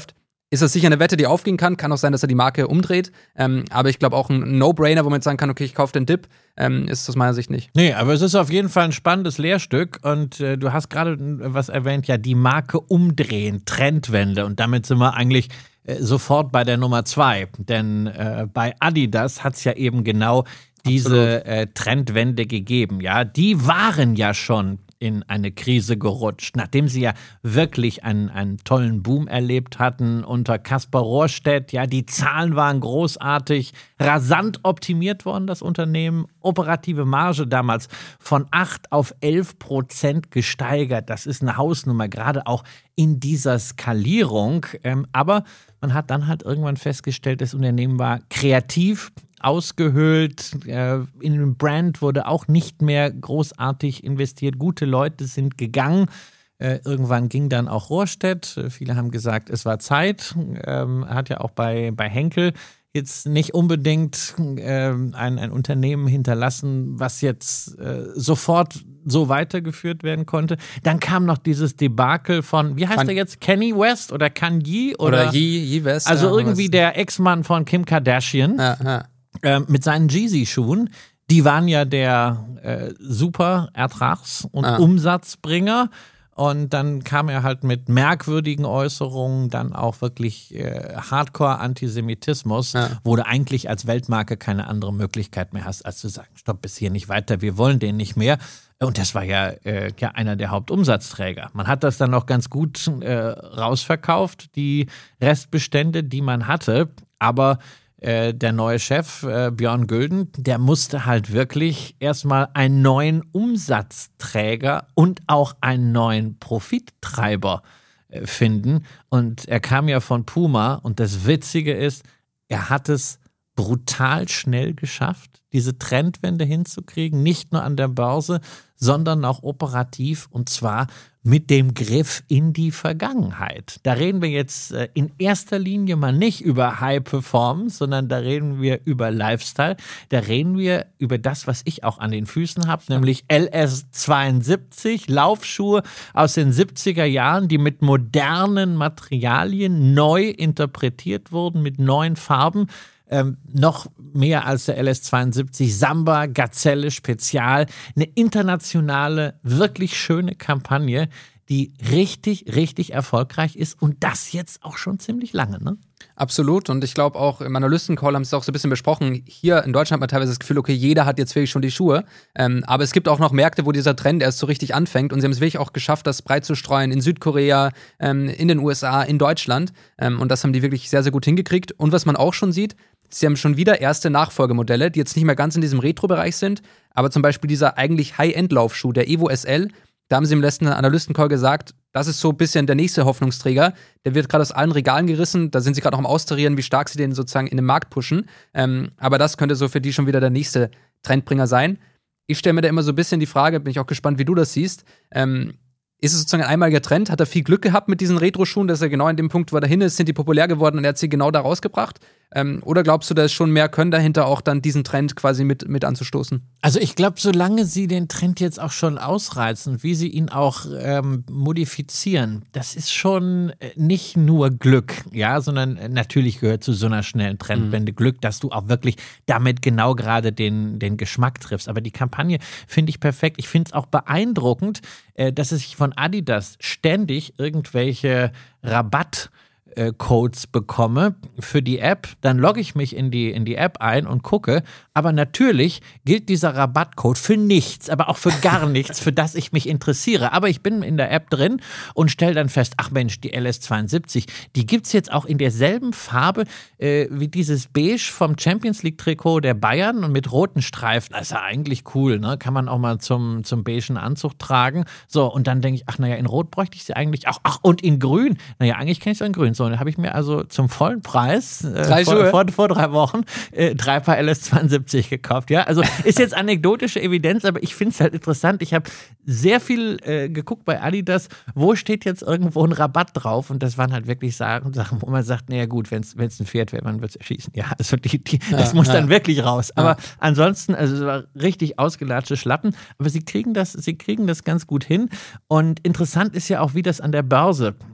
ist das sicher eine Wette, die aufgehen kann. Kann auch sein, dass er die Marke umdreht. Ähm, aber ich glaube auch ein No-Brainer, wo man jetzt sagen kann, okay, ich kaufe den Dip, ähm, ist aus meiner Sicht nicht. Nee, aber es ist auf jeden Fall ein spannendes Lehrstück. Und äh, du hast gerade was erwähnt, ja, die Marke umdrehen, Trendwende. Und damit sind wir eigentlich äh, sofort bei der Nummer zwei. Denn äh, bei Adidas hat es ja eben genau diese äh, Trendwende gegeben. Ja, die waren ja schon in eine Krise gerutscht, nachdem sie ja wirklich einen, einen tollen Boom erlebt hatten unter Kaspar Rohrstedt. Ja, die Zahlen waren großartig, rasant optimiert worden, das Unternehmen. Operative Marge damals von acht auf elf Prozent gesteigert. Das ist eine Hausnummer, gerade auch in dieser Skalierung. Ähm, aber man hat dann halt irgendwann festgestellt, das Unternehmen war kreativ, ausgehöhlt, äh, in den Brand wurde auch nicht mehr großartig investiert. Gute Leute sind gegangen. Äh, irgendwann ging dann auch Rohrstedt. Viele haben gesagt, es war Zeit. Ähm, hat ja auch bei, bei Henkel jetzt nicht unbedingt äh, ein, ein Unternehmen hinterlassen, was jetzt äh, sofort so weitergeführt werden konnte. Dann kam noch dieses Debakel von, wie heißt Kan- er jetzt, Kanye West oder Kanye? Oder, oder Ye, Ye West. Also ja, irgendwie der Ex-Mann von Kim Kardashian. Ja, ja. Äh, mit seinen Yeezy-Schuhen, die waren ja der äh, super Ertrags- und ah. Umsatzbringer. Und dann kam er halt mit merkwürdigen Äußerungen, dann auch wirklich äh, Hardcore-Antisemitismus, ja. wo du eigentlich als Weltmarke keine andere Möglichkeit mehr hast, als zu sagen, stopp, bis hier nicht weiter, wir wollen den nicht mehr. Und das war ja, äh, ja einer der Hauptumsatzträger. Man hat das dann auch ganz gut äh, rausverkauft, die Restbestände, die man hatte, aber der neue Chef, äh, Björn Gulden, der musste halt wirklich erstmal einen neuen Umsatzträger und auch einen neuen Profittreiber äh, finden. Und er kam ja von Puma und das Witzige ist, er hat es brutal schnell geschafft, diese Trendwende hinzukriegen, nicht nur an der Börse, sondern auch operativ und zwar mit dem Griff in die Vergangenheit. Da reden wir jetzt äh, in erster Linie mal nicht über High Performance, sondern da reden wir über Lifestyle. Da reden wir über das, was ich auch an den Füßen habe, nämlich L S zweiundsiebzig, Laufschuhe aus den siebziger Jahren, die mit modernen Materialien neu interpretiert wurden, mit neuen Farben. Ähm, noch mehr als der L S zweiundsiebzig, Samba, Gazelle, Spezial. Eine internationale, wirklich schöne Kampagne, die richtig, richtig erfolgreich ist und das jetzt auch schon ziemlich lange, ne? Absolut. Und ich glaube auch im Analysten-Call haben sie es auch so ein bisschen besprochen. Hier in Deutschland hat man teilweise das Gefühl, okay, jeder hat jetzt wirklich schon die Schuhe. Ähm, aber es gibt auch noch Märkte, wo dieser Trend erst so richtig anfängt. Und sie haben es wirklich auch geschafft, das breit zu streuen in Südkorea, ähm, in den U S A, in Deutschland. Ähm, und das haben die wirklich sehr, sehr gut hingekriegt. Und was man auch schon sieht, sie haben schon wieder erste Nachfolgemodelle, die jetzt nicht mehr ganz in diesem Retro-Bereich sind. Aber zum Beispiel dieser eigentlich High-End-Laufschuh, der Evo S L, da haben sie im letzten Analysten-Call gesagt, das ist so ein bisschen der nächste Hoffnungsträger. Der wird gerade aus allen Regalen gerissen. Da sind sie gerade noch am Austarieren, wie stark sie den sozusagen in den Markt pushen. Ähm, aber das könnte so für die schon wieder der nächste Trendbringer sein. Ich stelle mir da immer so ein bisschen die Frage, bin ich auch gespannt, wie du das siehst. Ähm, ist es sozusagen ein einmaliger Trend? Hat er viel Glück gehabt mit diesen Retro-Schuhen, dass er genau in dem Punkt, wo er dahin ist, sind die populär geworden und er hat sie genau da rausgebracht? Ähm, oder glaubst du, da ist schon mehr Können dahinter, auch dann diesen Trend quasi mit, mit anzustoßen? Also ich glaube, solange sie den Trend jetzt auch schon ausreizen, wie sie ihn auch ähm, modifizieren, das ist schon nicht nur Glück, ja, sondern natürlich gehört zu so einer schnellen Trendwende mhm. Glück, dass du auch wirklich damit genau gerade den, den Geschmack triffst. Aber die Kampagne finde ich perfekt. Ich finde es auch beeindruckend, äh, dass es sich von Adidas ständig irgendwelche Rabatt Codes bekomme für die App, dann logge ich mich in die, in die App ein und gucke, aber natürlich gilt dieser Rabattcode für nichts, aber auch für gar nichts, für das ich mich interessiere. Aber ich bin in der App drin und stelle dann fest, ach Mensch, die L S zweiundsiebzig, die gibt es jetzt auch in derselben Farbe äh, wie dieses Beige vom Champions League Trikot der Bayern und mit roten Streifen. Das ist ja eigentlich cool, ne? Kann man auch mal zum, zum beigen Anzug tragen. So, und dann denke ich, ach naja, in Rot bräuchte ich sie eigentlich auch. Ach, und in Grün. Naja, eigentlich kenne ich es in Grün. So, dann habe ich mir also zum vollen Preis äh, drei vor, vor, vor drei Wochen äh, drei Paar L S zweiundsiebzig gekauft. Ja, also ist jetzt anekdotische Evidenz, aber ich finde es halt interessant. Ich habe sehr viel äh, geguckt bei Adidas, wo steht jetzt irgendwo ein Rabatt drauf und das waren halt wirklich Sachen, wo man sagt, naja gut, wenn es ein Pferd wäre, man würde es erschießen. Ja, also die, die, das ja, muss ja. dann wirklich raus. Aber ja. ansonsten, also es war richtig ausgelatschte Schlappen, aber sie kriegen das, sie kriegen das ganz gut hin und interessant ist ja auch, wie das an der Börse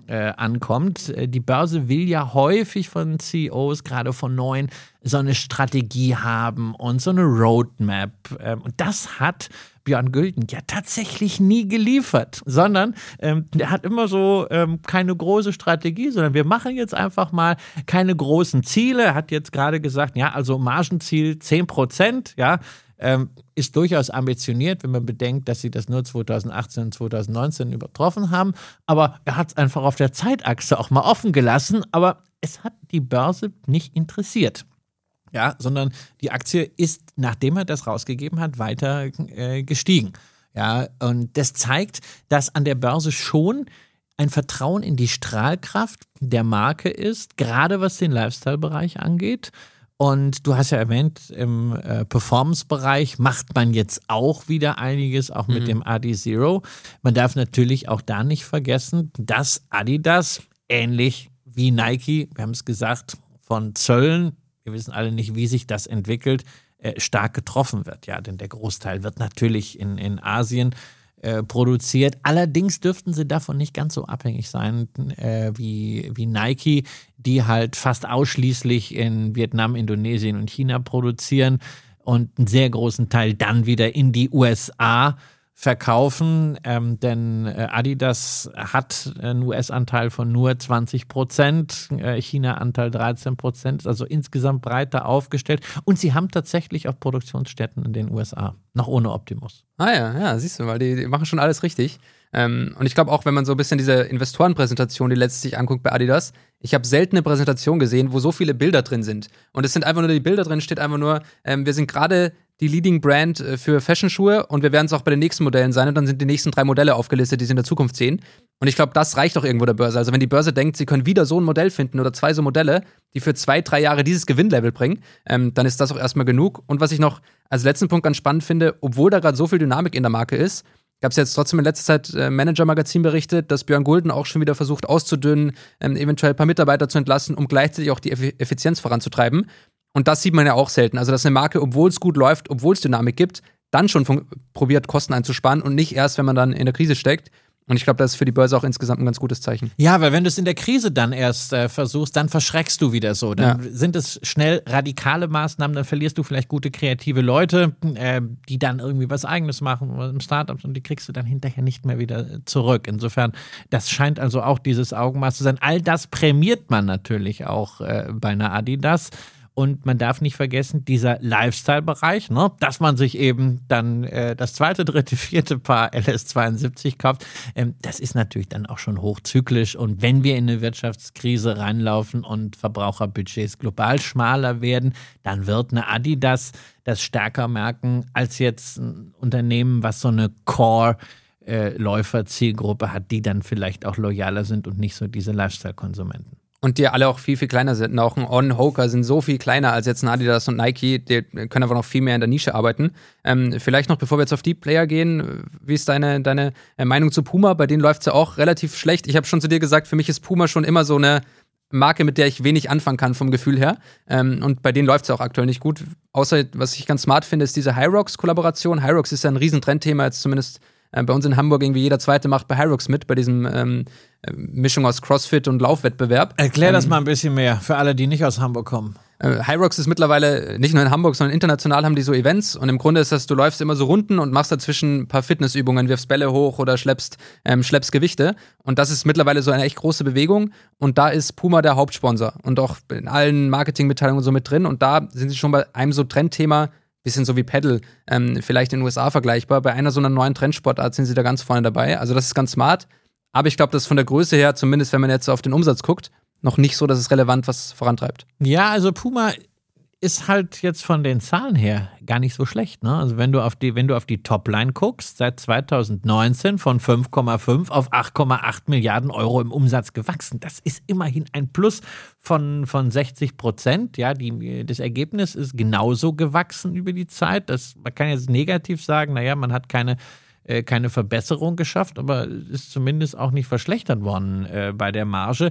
äh, ankommt. Die Börse will ja häufig von C E Os, gerade von neuen, so eine Strategie haben und so eine Roadmap. Ähm, und das hat Björn Gulden ja tatsächlich nie geliefert, sondern ähm, der hat immer so ähm, keine große Strategie, sondern wir machen jetzt einfach mal keine großen Ziele. Er hat jetzt gerade gesagt, ja, also Margenziel zehn Prozent, ja, ähm, ist durchaus ambitioniert, wenn man bedenkt, dass sie das nur zweitausendachtzehn und zweitausendneunzehn übertroffen haben. Aber er hat es einfach auf der Zeitachse auch mal offen gelassen, aber es hat die Börse nicht interessiert. Ja, sondern die Aktie ist, nachdem er das rausgegeben hat, weiter äh, gestiegen. Ja, und das zeigt, dass an der Börse schon ein Vertrauen in die Strahlkraft der Marke ist, gerade was den Lifestyle-Bereich angeht. Und du hast ja erwähnt, im äh, Performance-Bereich macht man jetzt auch wieder einiges, auch mit mhm. dem Adizero. Man darf natürlich auch da nicht vergessen, dass Adidas, ähnlich wie Nike, wir haben es gesagt, von Zöllen, wir wissen alle nicht, wie sich das entwickelt, äh, stark getroffen wird. Ja, denn der Großteil wird natürlich in, in Asien äh, produziert. Allerdings dürften sie davon nicht ganz so abhängig sein äh, wie, wie Nike, die halt fast ausschließlich in Vietnam, Indonesien und China produzieren und einen sehr großen Teil dann wieder in die U S A verkaufen, ähm, denn äh, Adidas hat einen U S-Anteil von nur zwanzig Prozent, äh, China-Anteil dreizehn Prozent, also insgesamt breiter aufgestellt. Und sie haben tatsächlich auch Produktionsstätten in den U S A, noch ohne Optimus. Ah ja, ja, siehst du, weil die, die machen schon alles richtig. Ähm, und ich glaube auch, wenn man so ein bisschen diese Investorenpräsentation, die letztlich sich anguckt bei Adidas, ich habe selten eine Präsentation gesehen, wo so viele Bilder drin sind. Und es sind einfach nur die Bilder drin, steht einfach nur, ähm, wir sind gerade die Leading Brand für Fashion-Schuhe und wir werden es auch bei den nächsten Modellen sein und dann sind die nächsten drei Modelle aufgelistet, die sie in der Zukunft sehen. Und ich glaube, das reicht auch irgendwo der Börse. Also wenn die Börse denkt, sie können wieder so ein Modell finden oder zwei so Modelle, die für zwei, drei Jahre dieses Gewinnlevel bringen, ähm, dann ist das auch erstmal genug. Und was ich noch als letzten Punkt ganz spannend finde, obwohl da gerade so viel Dynamik in der Marke ist, gab es jetzt trotzdem in letzter Zeit äh, Manager-Magazin berichtet, dass Björn Gulden auch schon wieder versucht auszudünnen, ähm, eventuell ein paar Mitarbeiter zu entlassen, um gleichzeitig auch die Eff- Effizienz voranzutreiben. Und das sieht man ja auch selten. Also, dass eine Marke, obwohl es gut läuft, obwohl es Dynamik gibt, dann schon fun- probiert, Kosten einzusparen und nicht erst, wenn man dann in der Krise steckt. Und ich glaube, das ist für die Börse auch insgesamt ein ganz gutes Zeichen. Ja, weil wenn du es in der Krise dann erst äh, versuchst, dann verschreckst du wieder so. Dann ja. sind es schnell radikale Maßnahmen, dann verlierst du vielleicht gute kreative Leute, äh, die dann irgendwie was Eigenes machen oder im Startups und die kriegst du dann hinterher nicht mehr wieder zurück. Insofern, das scheint also auch dieses Augenmaß zu sein. All das prämiert man natürlich auch äh, bei einer Adidas. Und man darf nicht vergessen, dieser Lifestyle-Bereich, ne, dass man sich eben dann äh, das zweite, dritte, vierte Paar L S zweiundsiebzig kauft, ähm, das ist natürlich dann auch schon hochzyklisch. Und wenn wir in eine Wirtschaftskrise reinlaufen und Verbraucherbudgets global schmaler werden, dann wird eine Adidas das stärker merken als jetzt ein Unternehmen, was so eine Core- Läufer-Zielgruppe hat, die dann vielleicht auch loyaler sind und nicht so diese Lifestyle-Konsumenten. Und die alle auch viel, viel kleiner sind. Auch ein On, Hoka sind so viel kleiner als jetzt ein Adidas und Nike. Die können aber noch viel mehr in der Nische arbeiten. Ähm, vielleicht noch, bevor wir jetzt auf die Player gehen, wie ist deine, deine Meinung zu Puma? Bei denen läuft es ja auch relativ schlecht. Ich habe schon zu dir gesagt, für mich ist Puma schon immer so eine Marke, mit der ich wenig anfangen kann vom Gefühl her. Ähm, und bei denen läuft es auch aktuell nicht gut. Außer, was ich ganz smart finde, ist diese Hyrox-Kollaboration. Hyrox ist ja ein Riesentrendthema, jetzt zumindest äh, bei uns in Hamburg irgendwie jeder Zweite macht bei Hyrox mit, bei diesem ähm, Mischung aus Crossfit und Laufwettbewerb. Erklär das ähm, mal ein bisschen mehr für alle, die nicht aus Hamburg kommen. Äh, Hyrox ist mittlerweile nicht nur in Hamburg, sondern international haben die so Events und im Grunde ist das, du läufst immer so Runden und machst dazwischen ein paar Fitnessübungen, wirfst Bälle hoch oder schleppst, ähm, schleppst Gewichte und das ist mittlerweile so eine echt große Bewegung und da ist Puma der Hauptsponsor und auch in allen Marketingmitteilungen so mit drin und da sind sie schon bei einem so Trendthema, bisschen so wie Paddle, ähm, vielleicht in den U S A vergleichbar, bei einer so einer neuen Trendsportart sind sie da ganz vorne dabei, also das ist ganz smart, aber ich glaube, das ist von der Größe her, zumindest wenn man jetzt auf den Umsatz guckt, noch nicht so, dass es relevant was vorantreibt. Ja, also Puma ist halt jetzt von den Zahlen her gar nicht so schlecht, ne? Also wenn du auf die, wenn du auf die Topline guckst, seit zweitausendneunzehn von fünf Komma fünf auf acht Komma acht Milliarden Euro im Umsatz gewachsen. Das ist immerhin ein Plus von, von sechzig Prozent. Ja, die, das Ergebnis ist genauso gewachsen über die Zeit. Das, man kann jetzt negativ sagen, naja, man hat keine keine Verbesserung geschafft, aber ist zumindest auch nicht verschlechtert worden äh, bei der Marge.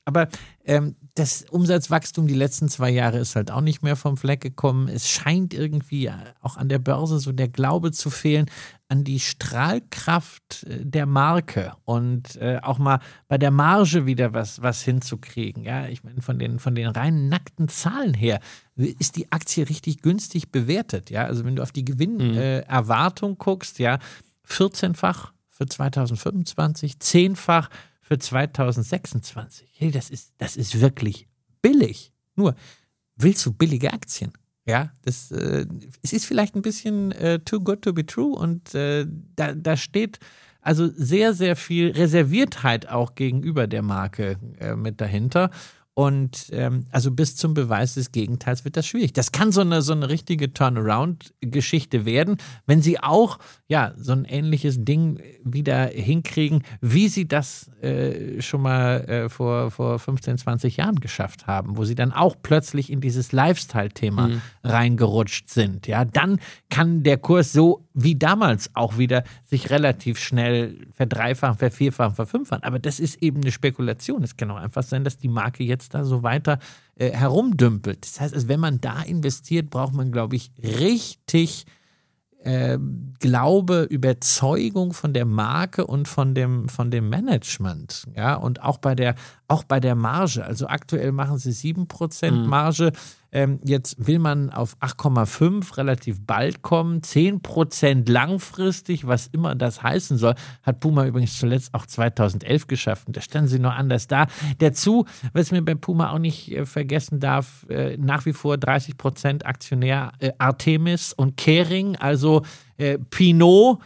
aber ähm, das Umsatzwachstum die letzten zwei Jahre ist halt auch nicht mehr vom Fleck gekommen. Es scheint irgendwie auch an der Börse so der Glaube zu fehlen an die Strahlkraft der Marke und äh, auch mal bei der Marge wieder was, was hinzukriegen. Ja, ich meine, von den, von den rein nackten Zahlen her ist die Aktie richtig günstig bewertet. Ja, also wenn du auf die Gewinnerwartung mhm. äh, guckst, ja, vierzehnfach für zweitausendfünfundzwanzig, zehnfach für zweitausendsechsundzwanzig. Hey, das ist, das ist wirklich billig. Nur, willst du billige Aktien? Ja, das äh, es ist vielleicht ein bisschen äh, too good to be true und äh, da, da steht also sehr, sehr viel Reserviertheit auch gegenüber der Marke äh, mit dahinter. Und ähm, also bis zum Beweis des Gegenteils wird das schwierig. Das kann so eine, so eine richtige Turnaround-Geschichte werden, wenn sie auch ja so ein ähnliches Ding wieder hinkriegen, wie sie das äh, schon mal äh, vor, vor fünfzehn, zwanzig Jahren geschafft haben, wo sie dann auch plötzlich in dieses Lifestyle-Thema mhm. reingerutscht sind. Ja, dann kann der Kurs so wie damals auch wieder sich relativ schnell verdreifachen, vervierfachen, verfünffachen. Aber das ist eben eine Spekulation. Es kann auch einfach sein, dass die Marke jetzt da so weiter äh, herumdümpelt. Das heißt, also wenn man da investiert, braucht man, glaube ich, richtig äh, Glaube, Überzeugung von der Marke und von dem, von dem Management. Ja, und auch bei der, auch bei der Marge. Also aktuell machen sie sieben Prozent Marge. Mhm. Ähm, jetzt will man auf acht Komma fünf relativ bald kommen, zehn Prozent langfristig, was immer das heißen soll, hat Puma übrigens zuletzt auch zweitausendelf geschafft. Und da standen sie noch anders da. Dazu, was mir bei Puma auch nicht äh, vergessen darf, äh, nach wie vor dreißig Prozent Aktionär äh, Artemis und Kering, also äh, Pinot,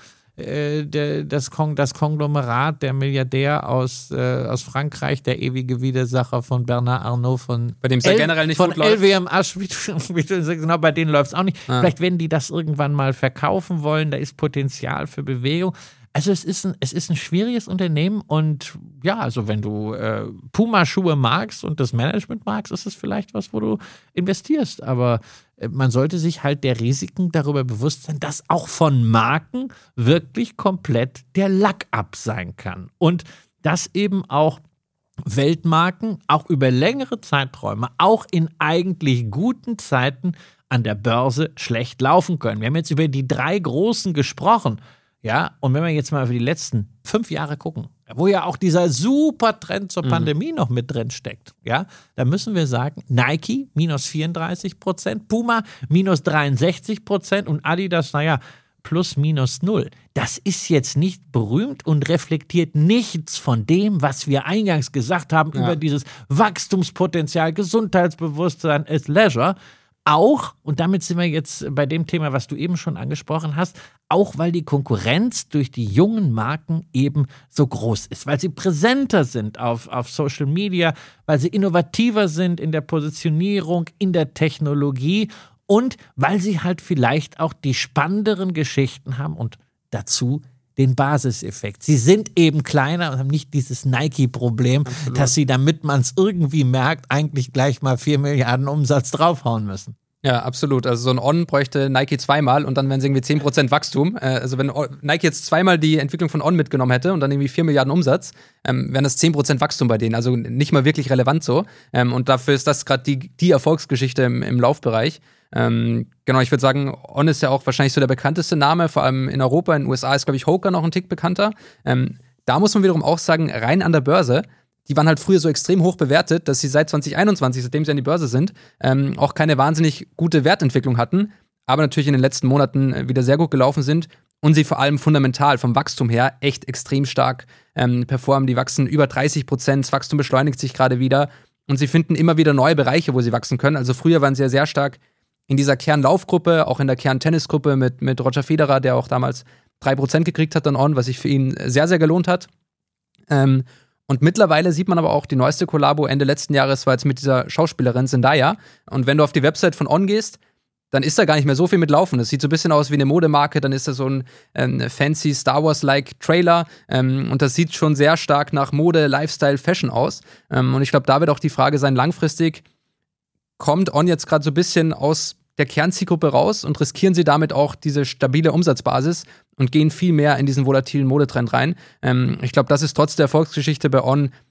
Der, das, Kong, das Konglomerat, der Milliardär aus, äh, aus Frankreich, der ewige Widersacher von Bernard Arnault von bei dem es ja generell nicht von gut läuft. L W M H, genau, bei denen läuft es auch nicht. Ah. Vielleicht werden die das irgendwann mal verkaufen wollen, da ist Potenzial für Bewegung. Also es ist ein, es ist ein schwieriges Unternehmen und ja, also wenn du äh, Puma-Schuhe magst und das Management magst, ist es vielleicht was, wo du investierst. Aber äh, man sollte sich halt der Risiken darüber bewusst sein, dass auch von Marken wirklich komplett der Lack ab sein kann. Und dass eben auch Weltmarken auch über längere Zeiträume, auch in eigentlich guten Zeiten an der Börse schlecht laufen können. Wir haben jetzt über die drei Großen gesprochen. Ja, und wenn wir jetzt mal für die letzten fünf Jahre gucken, wo ja auch dieser super Trend zur Pandemie mhm. noch mit drin steckt, ja, da müssen wir sagen, Nike minus vierunddreißig Prozent, Puma minus dreiundsechzig Prozent und Adidas, naja, plus minus null. Das ist jetzt nicht berühmt und reflektiert nichts von dem, was wir eingangs gesagt haben ja. über dieses Wachstumspotenzial, Gesundheitsbewusstsein ist Leisure. Auch, und damit sind wir jetzt bei dem Thema, was du eben schon angesprochen hast, auch weil die Konkurrenz durch die jungen Marken eben so groß ist, weil sie präsenter sind auf, auf Social Media, weil sie innovativer sind in der Positionierung, in der Technologie und weil sie halt vielleicht auch die spannenderen Geschichten haben und dazu den Basiseffekt. Sie sind eben kleiner und haben nicht dieses Nike-Problem, Absolut. dass sie, damit man es irgendwie merkt, eigentlich gleich mal vier Milliarden Umsatz draufhauen müssen. Ja, absolut. Also so ein On bräuchte Nike zweimal und dann wären es irgendwie zehn Prozent Wachstum. Also wenn Nike jetzt zweimal die Entwicklung von On mitgenommen hätte und dann irgendwie vier Milliarden Umsatz, ähm, wären das zehn Prozent Wachstum bei denen. Also nicht mal wirklich relevant so. Ähm, und dafür ist das gerade die, die Erfolgsgeschichte im, im Laufbereich. Ähm, genau, ich würde sagen, On ist ja auch wahrscheinlich so der bekannteste Name, vor allem in Europa. In den U S A ist, glaube ich, Hoka noch ein Tick bekannter. Ähm, da muss man wiederum auch sagen, rein an der Börse, die waren halt früher so extrem hoch bewertet, dass sie seit zwanzig einundzwanzig, seitdem sie an die Börse sind, ähm, auch keine wahnsinnig gute Wertentwicklung hatten, aber natürlich in den letzten Monaten wieder sehr gut gelaufen sind und sie vor allem fundamental vom Wachstum her echt extrem stark ähm, performen. Die wachsen über dreißig Prozent, das Wachstum beschleunigt sich gerade wieder und sie finden immer wieder neue Bereiche, wo sie wachsen können. Also früher waren sie ja sehr stark in dieser Kernlaufgruppe, auch in der Kerntennisgruppe mit, mit Roger Federer, der auch damals drei Prozent gekriegt hat dann On, was sich für ihn sehr, sehr gelohnt hat. Ähm, und mittlerweile sieht man aber auch, die neueste Kollabo Ende letzten Jahres war jetzt mit dieser Schauspielerin Zendaya. Und wenn du auf die Website von On gehst, dann ist da gar nicht mehr so viel mit Laufen. Das sieht so ein bisschen aus wie eine Modemarke, dann ist da so ein ähm, fancy Star Wars-like Trailer ähm, und das sieht schon sehr stark nach Mode, Lifestyle, Fashion aus. Ähm, und ich glaube, da wird auch die Frage sein, langfristig kommt On jetzt gerade so ein bisschen aus der Kernzielgruppe raus und riskieren sie damit auch diese stabile Umsatzbasis und gehen viel mehr in diesen volatilen Modetrend rein. Ähm, ich glaube, das ist trotz der Erfolgsgeschichte bei On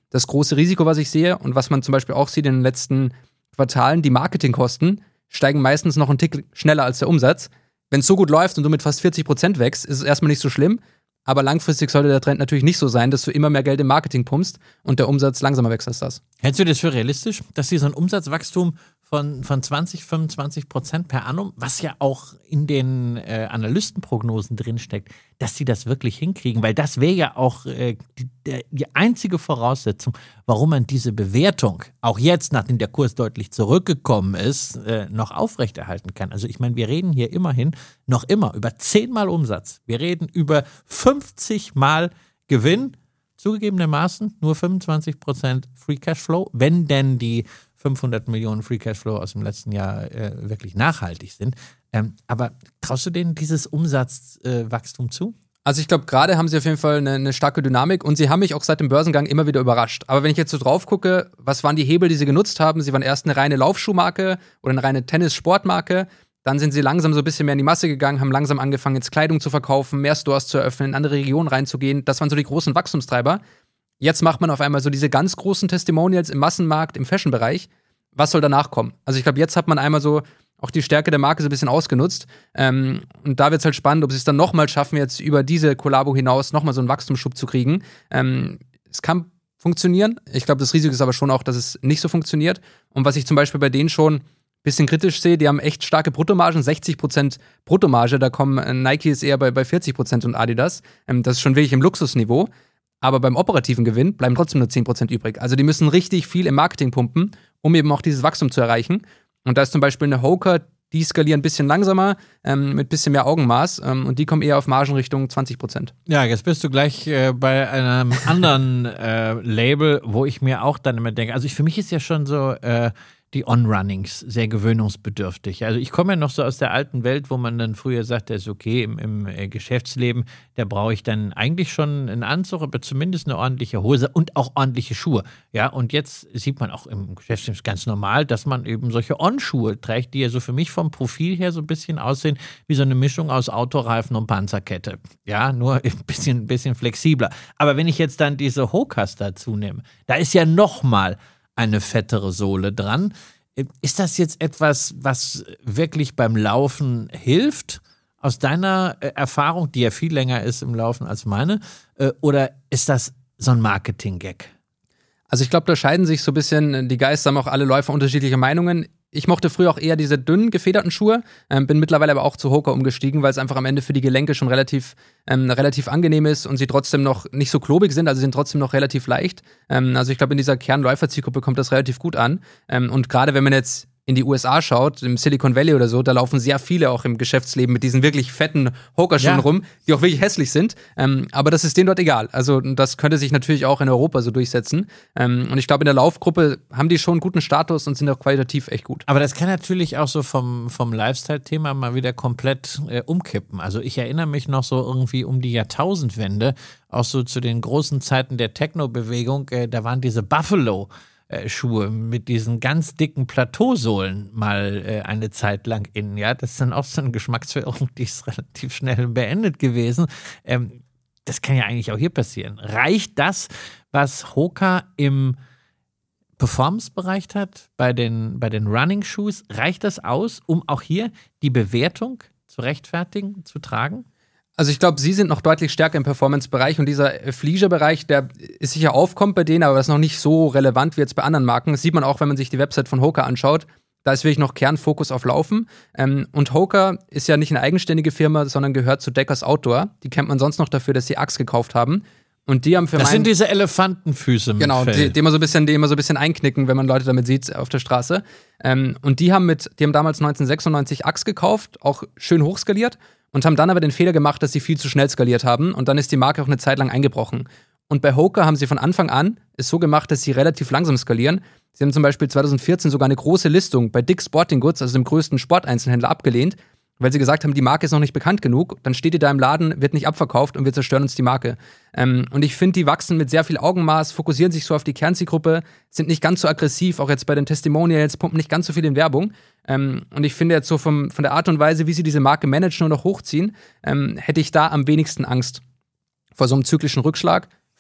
das große Risiko, was ich sehe und was man zum Beispiel auch sieht in den letzten Quartalen, die Marketingkosten steigen meistens noch einen Tick schneller als der Umsatz. Wenn es so gut läuft und du mit fast vierzig Prozent wächst, ist es erstmal nicht so schlimm. Aber langfristig sollte der Trend natürlich nicht so sein, dass du immer mehr Geld im Marketing pumpst und der Umsatz langsamer wächst als das. Hältst du das für realistisch, dass sie so ein Umsatzwachstum von, von zwanzig, fünfundzwanzig Prozent per annum, was ja auch in den äh, Analystenprognosen drinsteckt, dass sie das wirklich hinkriegen? Weil das wäre ja auch äh, die, der, die einzige Voraussetzung, warum man diese Bewertung, auch jetzt, nachdem der Kurs deutlich zurückgekommen ist, äh, noch aufrechterhalten kann. Also ich meine, wir reden hier immerhin noch immer über zehnmal Umsatz. Wir reden über fünfzig Mal Gewinn, zugegebenermaßen nur fünfundzwanzig Prozent Free Cashflow, wenn denn die fünfhundert Millionen Free Cashflow aus dem letzten Jahr äh, wirklich nachhaltig sind. Ähm, aber traust du denen dieses Umsatzwachstum äh, zu? Also ich glaube, gerade haben sie auf jeden Fall eine, eine starke Dynamik und sie haben mich auch seit dem Börsengang immer wieder überrascht. Aber wenn ich jetzt so drauf gucke, was waren die Hebel, die sie genutzt haben? Sie waren erst eine reine Laufschuhmarke oder eine reine Tennis-Sportmarke. Dann sind sie langsam so ein bisschen mehr in die Masse gegangen, haben langsam angefangen, jetzt Kleidung zu verkaufen, mehr Stores zu eröffnen, in andere Regionen reinzugehen. Das waren so die großen Wachstumstreiber. Jetzt macht man auf einmal so diese ganz großen Testimonials im Massenmarkt, im Fashion-Bereich. Was soll danach kommen? Also ich glaube, jetzt hat man einmal so auch die Stärke der Marke so ein bisschen ausgenutzt. Ähm, und da wird es halt spannend, ob sie es dann nochmal schaffen, jetzt über diese Kollabo hinaus nochmal so einen Wachstumsschub zu kriegen. Ähm, es kann funktionieren. Ich glaube, das Risiko ist aber schon auch, dass es nicht so funktioniert. Und was ich zum Beispiel bei denen schon ein bisschen kritisch sehe, die haben echt starke Bruttomargen, sechzig Prozent Bruttomarge. Da kommen äh, Nike ist eher bei, bei vierzig Prozent und Adidas. Ähm, das ist schon wirklich im Luxusniveau. Aber beim operativen Gewinn bleiben trotzdem nur zehn Prozent übrig. Also die müssen richtig viel im Marketing pumpen, um eben auch dieses Wachstum zu erreichen. Und da ist zum Beispiel eine Hoka, die skalieren ein bisschen langsamer, ähm, mit ein bisschen mehr Augenmaß. Ähm, und die kommen eher auf Margen Richtung zwanzig Prozent. Ja, jetzt bist du gleich äh, bei einem anderen äh, Label, wo ich mir auch dann immer denke, also ich, für mich ist ja schon so äh, die On-Runnings sehr gewöhnungsbedürftig. Also ich komme ja noch so aus der alten Welt, wo man dann früher sagte, ist okay, im, im äh, Geschäftsleben, da brauche ich dann eigentlich schon einen Anzug, aber zumindest eine ordentliche Hose und auch ordentliche Schuhe. Ja, und jetzt sieht man auch im Geschäftsleben ganz normal, dass man eben solche On-Schuhe trägt, die ja so für mich vom Profil her so ein bisschen aussehen wie so eine Mischung aus Autoreifen und Panzerkette. Ja, nur ein bisschen, ein bisschen flexibler. Aber wenn ich jetzt dann diese Hokas dazu nehme, da ist ja nochmal eine fettere Sohle dran. Ist das jetzt etwas, was wirklich beim Laufen hilft? Aus deiner äh, Erfahrung, die ja viel länger ist im Laufen als meine, äh, oder ist das so ein Marketing-Gag? Also ich glaube, da scheiden sich so ein bisschen die Geister, haben auch alle Läufer unterschiedliche Meinungen. Ich mochte früher auch eher diese dünnen, gefederten Schuhe, ähm, bin mittlerweile aber auch zu Hoka umgestiegen, weil es einfach am Ende für die Gelenke schon relativ, ähm, relativ angenehm ist und sie trotzdem noch nicht so klobig sind, also sind trotzdem noch relativ leicht. Ähm, also ich glaube, in dieser Kernläufer-Zielgruppe kommt das relativ gut an. Ähm, und gerade wenn man jetzt in die U S A schaut, im Silicon Valley oder so, da laufen sehr viele auch im Geschäftsleben mit diesen wirklich fetten Hoka-Schuhen ja. rum, die auch wirklich hässlich sind. Ähm, aber das ist denen dort egal. Also das könnte sich natürlich auch in Europa so durchsetzen. Ähm, und ich glaube, in der Laufgruppe haben die schon einen guten Status und sind auch qualitativ echt gut. Aber das kann natürlich auch so vom, vom Lifestyle-Thema mal wieder komplett äh, umkippen. Also ich erinnere mich noch so irgendwie um die Jahrtausendwende, auch so zu den großen Zeiten der Techno-Bewegung, äh, da waren diese Buffalo Schuhe mit diesen ganz dicken Plateausohlen mal äh, eine Zeit lang in. Ja, das ist dann auch so eine Geschmacksverirrung, die ist relativ schnell beendet gewesen. Ähm, das kann ja eigentlich auch hier passieren. Reicht das, was Hoka im Performance-Bereich hat, bei den, bei den Running-Shoes, reicht das aus, um auch hier die Bewertung zu rechtfertigen, zu tragen? Also ich glaube, sie sind noch deutlich stärker im Performance-Bereich und dieser Athleisure-Bereich, der ist sicher aufkommt bei denen, aber das ist noch nicht so relevant wie jetzt bei anderen Marken. Das sieht man auch, wenn man sich die Website von Hoka anschaut. Da ist wirklich noch Kernfokus auf Laufen. Ähm, und Hoka ist ja nicht eine eigenständige Firma, sondern gehört zu Deckers Outdoor. Die kennt man sonst noch dafür, dass sie Axe gekauft haben. Und die haben für Das sind diese Elefantenfüße mit Genau, Fell. die, die immer so ein bisschen, die immer so ein bisschen einknicken, wenn man Leute damit sieht auf der Straße. Ähm, und die haben mit, die haben damals neunzehnhundertsechsundneunzig Axe gekauft, auch schön hochskaliert. Und haben dann aber den Fehler gemacht, dass sie viel zu schnell skaliert haben. Und dann ist die Marke auch eine Zeit lang eingebrochen. Und bei Hoka haben sie von Anfang an es so gemacht, dass sie relativ langsam skalieren. Sie haben zum Beispiel zweitausendvierzehn sogar eine große Listung bei Dick's Sporting Goods, also dem größten Sporteinzelhändler, abgelehnt, weil sie gesagt haben, die Marke ist noch nicht bekannt genug. Dann steht die da im Laden, wird nicht abverkauft und wir zerstören uns die Marke. Ähm, und ich finde, die wachsen mit sehr viel Augenmaß, fokussieren sich so auf die Kernzielgruppe, sind nicht ganz so aggressiv, auch jetzt bei den Testimonials, pumpen nicht ganz so viel in Werbung. Ähm, und ich finde jetzt so vom, von der Art und Weise, wie sie diese Marke managen und auch hochziehen, ähm, hätte ich da am wenigsten Angst vor so einem zyklischen Rückschlag.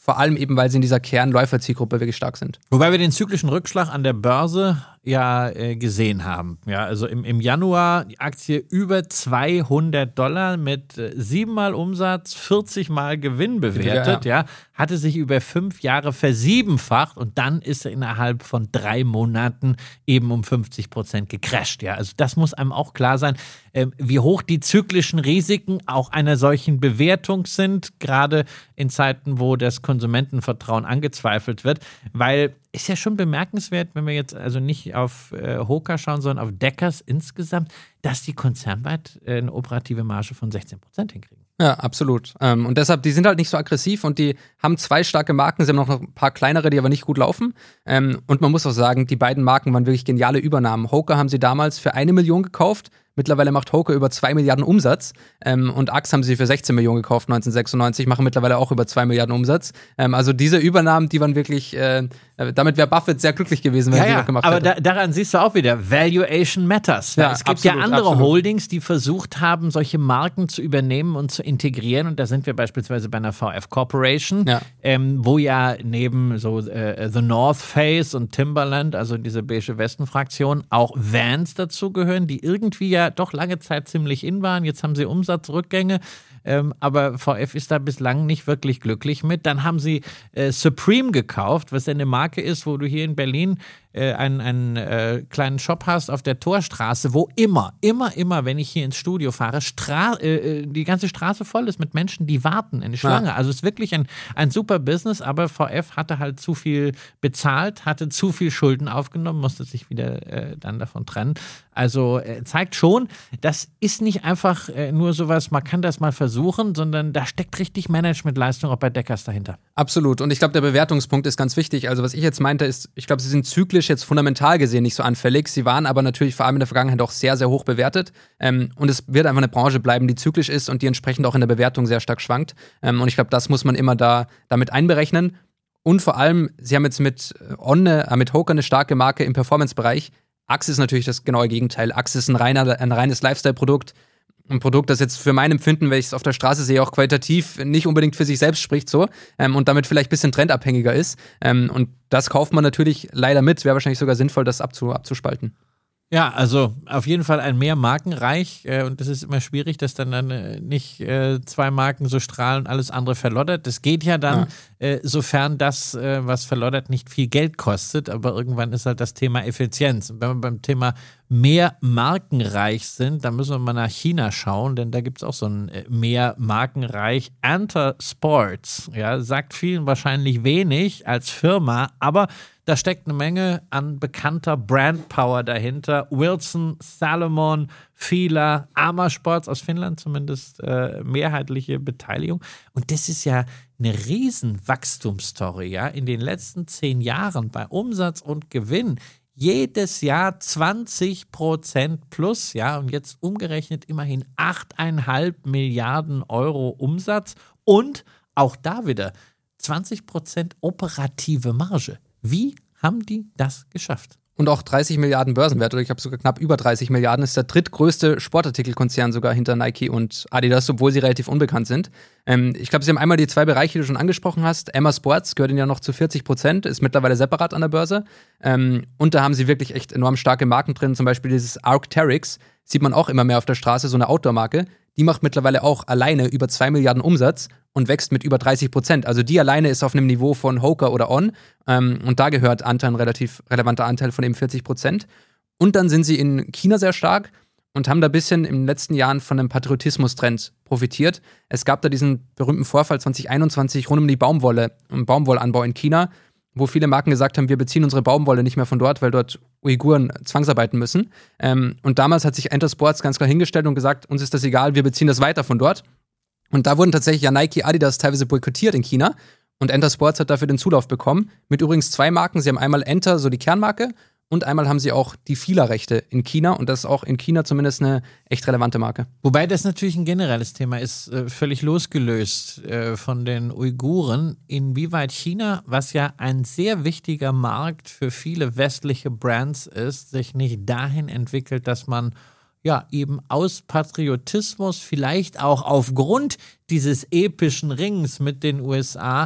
vor allem eben, weil sie in dieser Kernläufer-Zielgruppe wirklich stark sind. Wobei wir den zyklischen Rückschlag an der Börse ja äh, gesehen haben. Ja, also im, im Januar die Aktie über zweihundert Dollar mit äh, siebenmal Umsatz, vierzig Mal Gewinn bewertet, ja, ja, hatte sich über fünf Jahre versiebenfacht und dann ist er innerhalb von drei Monaten eben um fünfzig Prozent gecrasht. Ja, also das muss einem auch klar sein, äh, wie hoch die zyklischen Risiken auch einer solchen Bewertung sind, gerade in Zeiten, wo das Konsumentenvertrauen angezweifelt wird, weil ist ja schon bemerkenswert, wenn wir jetzt also nicht auf äh, Hoka schauen, sondern auf Deckers insgesamt, dass die konzernweit äh, eine operative Marge von sechzehn Prozent hinkriegen. Ja, absolut. Ähm, und deshalb, die sind halt nicht so aggressiv und die haben zwei starke Marken, sie haben noch ein paar kleinere, die aber nicht gut laufen. Ähm, und man muss auch sagen, die beiden Marken waren wirklich geniale Übernahmen. Hoka haben sie damals für eine Million gekauft. Mittlerweile macht Hoka über zwei Milliarden Umsatz ähm, und Axe haben sie für sechzehn Millionen gekauft neunzehnhundertsechsundneunzig, machen mittlerweile auch über zwei Milliarden Umsatz. Ähm, also diese Übernahmen, die waren wirklich, äh, damit wäre Buffett sehr glücklich gewesen, wenn ja, er die ja, noch gemacht aber hätte. Aber da, daran siehst du auch wieder, Valuation matters. Ja, es gibt absolut, ja andere absolut. Holdings, die versucht haben, solche Marken zu übernehmen und zu integrieren und da sind wir beispielsweise bei einer V F Corporation, ja. Ähm, wo ja neben so äh, The North Face und Timberland, also diese beige Westen-Fraktion, auch Vans dazugehören, die irgendwie ja doch lange Zeit ziemlich in waren. Jetzt haben sie Umsatzrückgänge, ähm, aber V F ist da bislang nicht wirklich glücklich mit. Dann haben sie äh, Supreme gekauft, was ja eine Marke ist, wo du hier in Berlin äh, einen, einen äh, kleinen Shop hast auf der Torstraße, wo immer, immer, immer, wenn ich hier ins Studio fahre, Stra- äh, die ganze Straße voll ist mit Menschen, die warten in die Schlange. Ja. Also es ist wirklich ein, ein super Business, aber V F hatte halt zu viel bezahlt, hatte zu viel Schulden aufgenommen, musste sich wieder äh, dann davon trennen. Also äh, zeigt schon, das ist nicht einfach äh, nur sowas, man kann das mal versuchen, sondern da steckt richtig Managementleistung auch bei Deckers dahinter. Absolut. Und ich glaube, der Bewertungspunkt ist ganz wichtig. Also was ich jetzt meinte, ist, ich glaube, sie sind zyklisch jetzt fundamental gesehen nicht so anfällig. Sie waren aber natürlich vor allem in der Vergangenheit auch sehr, sehr hoch bewertet. Ähm, und es wird einfach eine Branche bleiben, die zyklisch ist und die entsprechend auch in der Bewertung sehr stark schwankt. Ähm, und ich glaube, das muss man immer da damit einberechnen. Und vor allem, sie haben jetzt mit On, äh, mit Hoka eine starke Marke im Performance-Bereich. Axe ist natürlich das genaue Gegenteil. Axe ist ein, reiner, ein reines Lifestyle-Produkt. Ein Produkt, das jetzt für mein Empfinden, wenn ich es auf der Straße sehe, auch qualitativ nicht unbedingt für sich selbst spricht so ähm, und damit vielleicht ein bisschen trendabhängiger ist. Ähm, und das kauft man natürlich leider mit. Wäre wahrscheinlich sogar sinnvoll, das abzu- abzuspalten. Ja, also auf jeden Fall ein mehr Markenreich äh, und es ist immer schwierig, dass dann, dann äh, nicht äh, zwei Marken so strahlen, alles andere verloddert. Das geht ja dann, ja. Äh, sofern das, äh, was verloddert, nicht viel Geld kostet, aber irgendwann ist halt das Thema Effizienz. Und wenn wir beim Thema mehr markenreich sind, dann müssen wir mal nach China schauen, denn da gibt es auch so ein äh, mehr markenreich. Anta Sports, ja, sagt vielen wahrscheinlich wenig als Firma, aber da steckt eine Menge an bekannter Brandpower dahinter. Wilson, Salomon, Fila, Ama Sports aus Finnland zumindest äh, mehrheitliche Beteiligung. Und das ist ja eine riesen Wachstumsstory, ja. In den letzten zehn Jahren bei Umsatz und Gewinn jedes Jahr zwanzig Prozent plus, ja. Und jetzt umgerechnet immerhin acht Komma fünf Milliarden Euro Umsatz und auch da wieder zwanzig Prozent operative Marge. Wie haben die das geschafft? Und auch dreißig Milliarden Börsenwert, oder ich habe sogar knapp über dreißig Milliarden, ist der drittgrößte Sportartikelkonzern sogar hinter Nike und Adidas, obwohl sie relativ unbekannt sind. Ähm, ich glaube, sie haben einmal die zwei Bereiche, die du schon angesprochen hast. Emma Sports gehört ihnen ja noch zu vierzig Prozent, ist mittlerweile separat an der Börse. Ähm, und da haben sie wirklich echt enorm starke Marken drin, zum Beispiel dieses Arc'teryx, sieht man auch immer mehr auf der Straße, so eine Outdoor-Marke. Die macht mittlerweile auch alleine über zwei Milliarden Umsatz und wächst mit über dreißig Prozent. Also die alleine ist auf einem Niveau von Hoka oder On. Ähm, und da gehört Anta ein relativ relevanter Anteil von eben vierzig Prozent. Und dann sind sie in China sehr stark und haben da ein bisschen in den letzten Jahren von einem Patriotismus-Trend profitiert. Es gab da diesen berühmten Vorfall zwanzig einundzwanzig rund um die Baumwolle, um Baumwollanbau in China, wo viele Marken gesagt haben, wir beziehen unsere Baumwolle nicht mehr von dort, weil dort Uiguren zwangsarbeiten müssen. Ähm, und damals hat sich Anta Sports ganz klar hingestellt und gesagt, uns ist das egal, wir beziehen das weiter von dort. Und da wurden tatsächlich ja Nike, Adidas teilweise boykottiert in China. Und Anta Sports hat dafür den Zulauf bekommen. Mit übrigens zwei Marken. Sie haben einmal Anta, so die Kernmarke, und einmal haben sie auch die Fila-Rechte in China. Und das ist auch in China zumindest eine echt relevante Marke. Wobei das natürlich ein generelles Thema ist, äh, völlig losgelöst äh, von den Uiguren. Inwieweit China, was ja ein sehr wichtiger Markt für viele westliche Brands ist, sich nicht dahin entwickelt, dass man ja eben aus Patriotismus, vielleicht auch aufgrund dieses epischen Rings mit den U S A,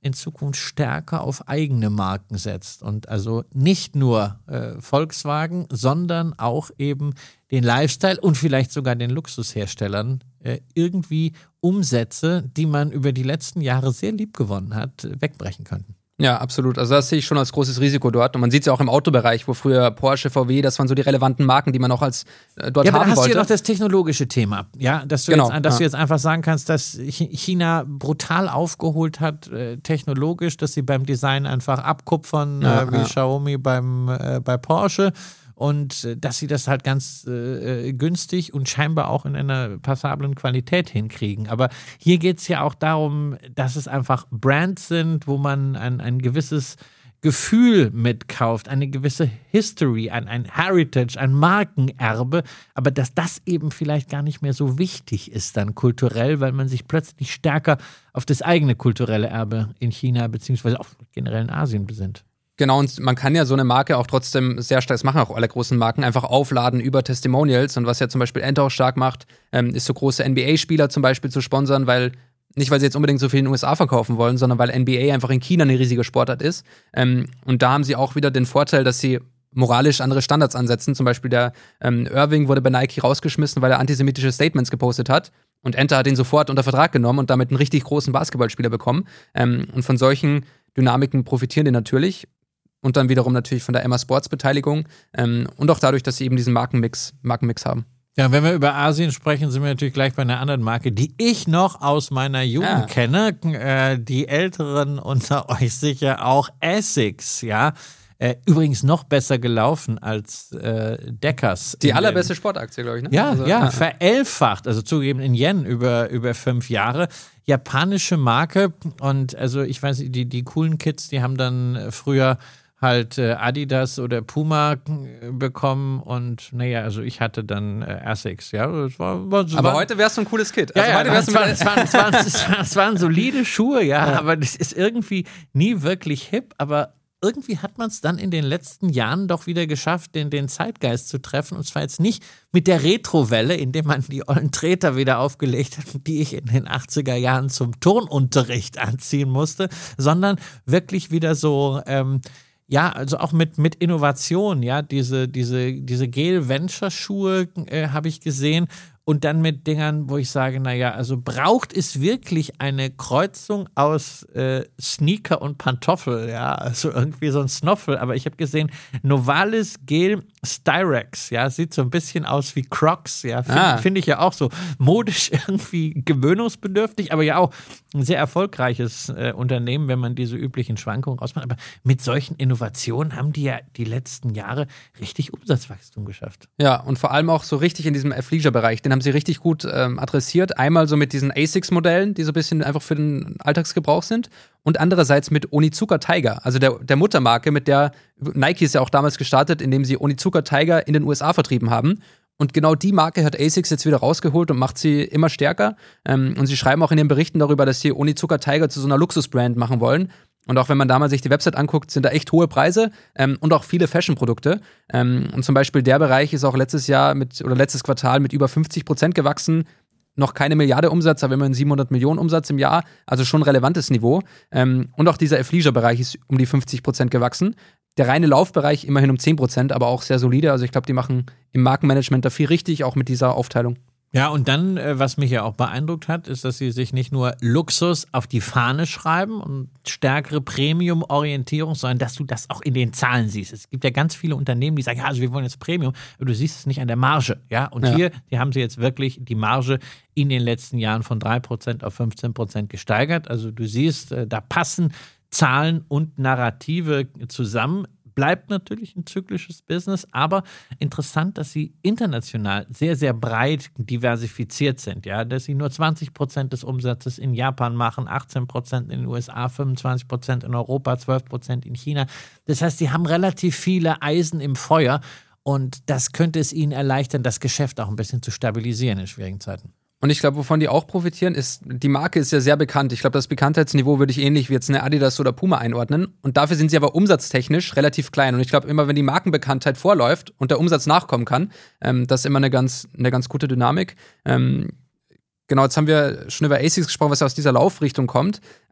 in Zukunft stärker auf eigene Marken setzt und also nicht nur äh, Volkswagen, sondern auch eben den Lifestyle und vielleicht sogar den Luxusherstellern äh, irgendwie Umsätze, die man über die letzten Jahre sehr lieb gewonnen hat, wegbrechen könnten. Ja, absolut. Also das sehe ich schon als großes Risiko dort. Und man sieht es ja auch im Autobereich, wo früher Porsche, V W, das waren so die relevanten Marken, die man auch als äh, dort ja, haben wollte. Ja, aber da hast wollte. du ja noch das technologische Thema. Ja, dass du, genau, jetzt, dass ja. du jetzt einfach sagen kannst, dass China brutal aufgeholt hat, äh, technologisch, dass sie beim Design einfach abkupfern, ja, äh, wie ja. Xiaomi beim, äh, bei Porsche. Und äh, dass sie das halt ganz äh, günstig und scheinbar auch in einer passablen Qualität hinkriegen. Aber hier geht es ja auch darum, dass es einfach Brands sind, wo man ein, ein gewisses Gefühl mitkauft, eine gewisse History, ein, ein Heritage, ein Markenerbe, aber dass das eben vielleicht gar nicht mehr so wichtig ist dann kulturell, weil man sich plötzlich stärker auf das eigene kulturelle Erbe in China beziehungsweise auch generell in Asien besinnt. Genau, und man kann ja so eine Marke auch trotzdem sehr stark, das machen auch alle großen Marken, einfach aufladen über Testimonials. Und was ja zum Beispiel Enter auch stark macht, ähm, ist so große N B A-Spieler zum Beispiel zu sponsern, weil, nicht weil sie jetzt unbedingt so viel in den U S A verkaufen wollen, sondern weil N B A einfach in China eine riesige Sportart ist. Ähm, und da haben sie auch wieder den Vorteil, dass sie moralisch andere Standards ansetzen. Zum Beispiel der ähm, Irving wurde bei Nike rausgeschmissen, weil er antisemitische Statements gepostet hat. Und Enter hat ihn sofort unter Vertrag genommen und damit einen richtig großen Basketballspieler bekommen. Ähm, und von solchen Dynamiken profitieren die natürlich. Und dann wiederum natürlich von der Emma Sports Beteiligung ähm, und auch dadurch, dass sie eben diesen Markenmix, Markenmix haben. Ja, wenn wir über Asien sprechen, sind wir natürlich gleich bei einer anderen Marke, die ich noch aus meiner Jugend ja. kenne. Äh, die Älteren unter euch sicher auch Essex, ja. Äh, übrigens noch besser gelaufen als äh, Deckers. Die allerbeste Sportaktie, glaube ich, ne? Ja, also, ja, ja, verelfacht, also zugegeben in Yen über, über fünf Jahre. Japanische Marke und also ich weiß, die, die coolen Kids, die haben dann früher halt äh, Adidas oder Puma äh, bekommen und naja, also ich hatte dann äh, Essex, ja. Das war, war, aber war, heute wärst du ein cooles Kid. Also ja, heute ja, wärst du waren, es, waren, es, waren, es, waren, es waren solide Schuhe, ja, ja, aber das ist irgendwie nie wirklich hip, aber irgendwie hat man es dann in den letzten Jahren doch wieder geschafft, den, den Zeitgeist zu treffen. Und zwar jetzt nicht mit der Retrowelle, indem man die ollen Treter wieder aufgelegt hat, die ich in den achtziger Jahren zum Turnunterricht anziehen musste, sondern wirklich wieder so, ähm, ja, also auch mit, mit Innovation, ja, diese, diese, diese Gel-Venture-Schuhe äh, habe ich gesehen. Und dann mit Dingern, wo ich sage, naja, also braucht es wirklich eine Kreuzung aus äh, Sneaker und Pantoffel, ja, also irgendwie so ein Snoffel, aber ich habe gesehen, Novalis Gel Styrex, ja, sieht so ein bisschen aus wie Crocs, ja, finde ah. find ich ja auch so modisch irgendwie gewöhnungsbedürftig, aber ja auch ein sehr erfolgreiches äh, Unternehmen, wenn man diese üblichen Schwankungen rausmacht, aber mit solchen Innovationen haben die ja die letzten Jahre richtig Umsatzwachstum geschafft. Ja, und vor allem auch so richtig in diesem Athleisure-Bereich, den haben sie richtig gut ähm, adressiert. Einmal so mit diesen Asics-Modellen, die so ein bisschen einfach für den Alltagsgebrauch sind. Und andererseits mit Onizuka Tiger, also der, der Muttermarke, mit der Nike ist ja auch damals gestartet, indem sie Onizuka Tiger in den U S A vertrieben haben. Und genau die Marke hat Asics jetzt wieder rausgeholt und macht sie immer stärker. Ähm, und sie schreiben auch in den Berichten darüber, dass sie Onizuka Tiger zu so einer Luxusbrand machen wollen. Und auch wenn man da mal sich die Website anguckt, sind da echt hohe Preise ähm, und auch viele Fashion-Produkte. Ähm, und zum Beispiel der Bereich ist auch letztes Jahr mit oder letztes Quartal mit über fünfzig Prozent gewachsen. Noch keine Milliarde Umsatz, aber immerhin siebenhundert Millionen Umsatz im Jahr. Also schon ein relevantes Niveau. Ähm, und auch dieser Athleisure-Bereich ist um die fünfzig Prozent gewachsen. Der reine Laufbereich immerhin um zehn Prozent, aber auch sehr solide. Also ich glaube, die machen im Markenmanagement da viel richtig, auch mit dieser Aufteilung. Ja, und dann, was mich ja auch beeindruckt hat, ist, dass sie sich nicht nur Luxus auf die Fahne schreiben und stärkere Premium-Orientierung, sondern dass du das auch in den Zahlen siehst. Es gibt ja ganz viele Unternehmen, die sagen, ja, also wir wollen jetzt Premium, aber du siehst es nicht an der Marge. Ja, und ja. hier, die haben sie jetzt wirklich die Marge in den letzten Jahren von drei Prozent auf fünfzehn Prozent gesteigert. Also du siehst, da passen Zahlen und Narrative zusammen. Bleibt natürlich ein zyklisches Business, aber interessant, dass sie international sehr, sehr breit diversifiziert sind. Ja? Dass sie nur zwanzig Prozent des Umsatzes in Japan machen, achtzehn Prozent in den U S A, fünfundzwanzig Prozent in Europa, zwölf Prozent in China. Das heißt, sie haben relativ viele Eisen im Feuer und das könnte es ihnen erleichtern, das Geschäft auch ein bisschen zu stabilisieren in schwierigen Zeiten. Und ich glaube, wovon die auch profitieren, ist, die Marke ist ja sehr bekannt. Ich glaube, das Bekanntheitsniveau würde ich ähnlich wie jetzt eine Adidas oder Puma einordnen. Und dafür sind sie aber umsatztechnisch relativ klein. Und ich glaube, immer wenn die Markenbekanntheit vorläuft und der Umsatz nachkommen kann, ähm, das ist immer eine ganz, eine ganz gute Dynamik. Ähm, genau, jetzt haben wir schon über Asics gesprochen, was aus dieser Laufrichtung kommt.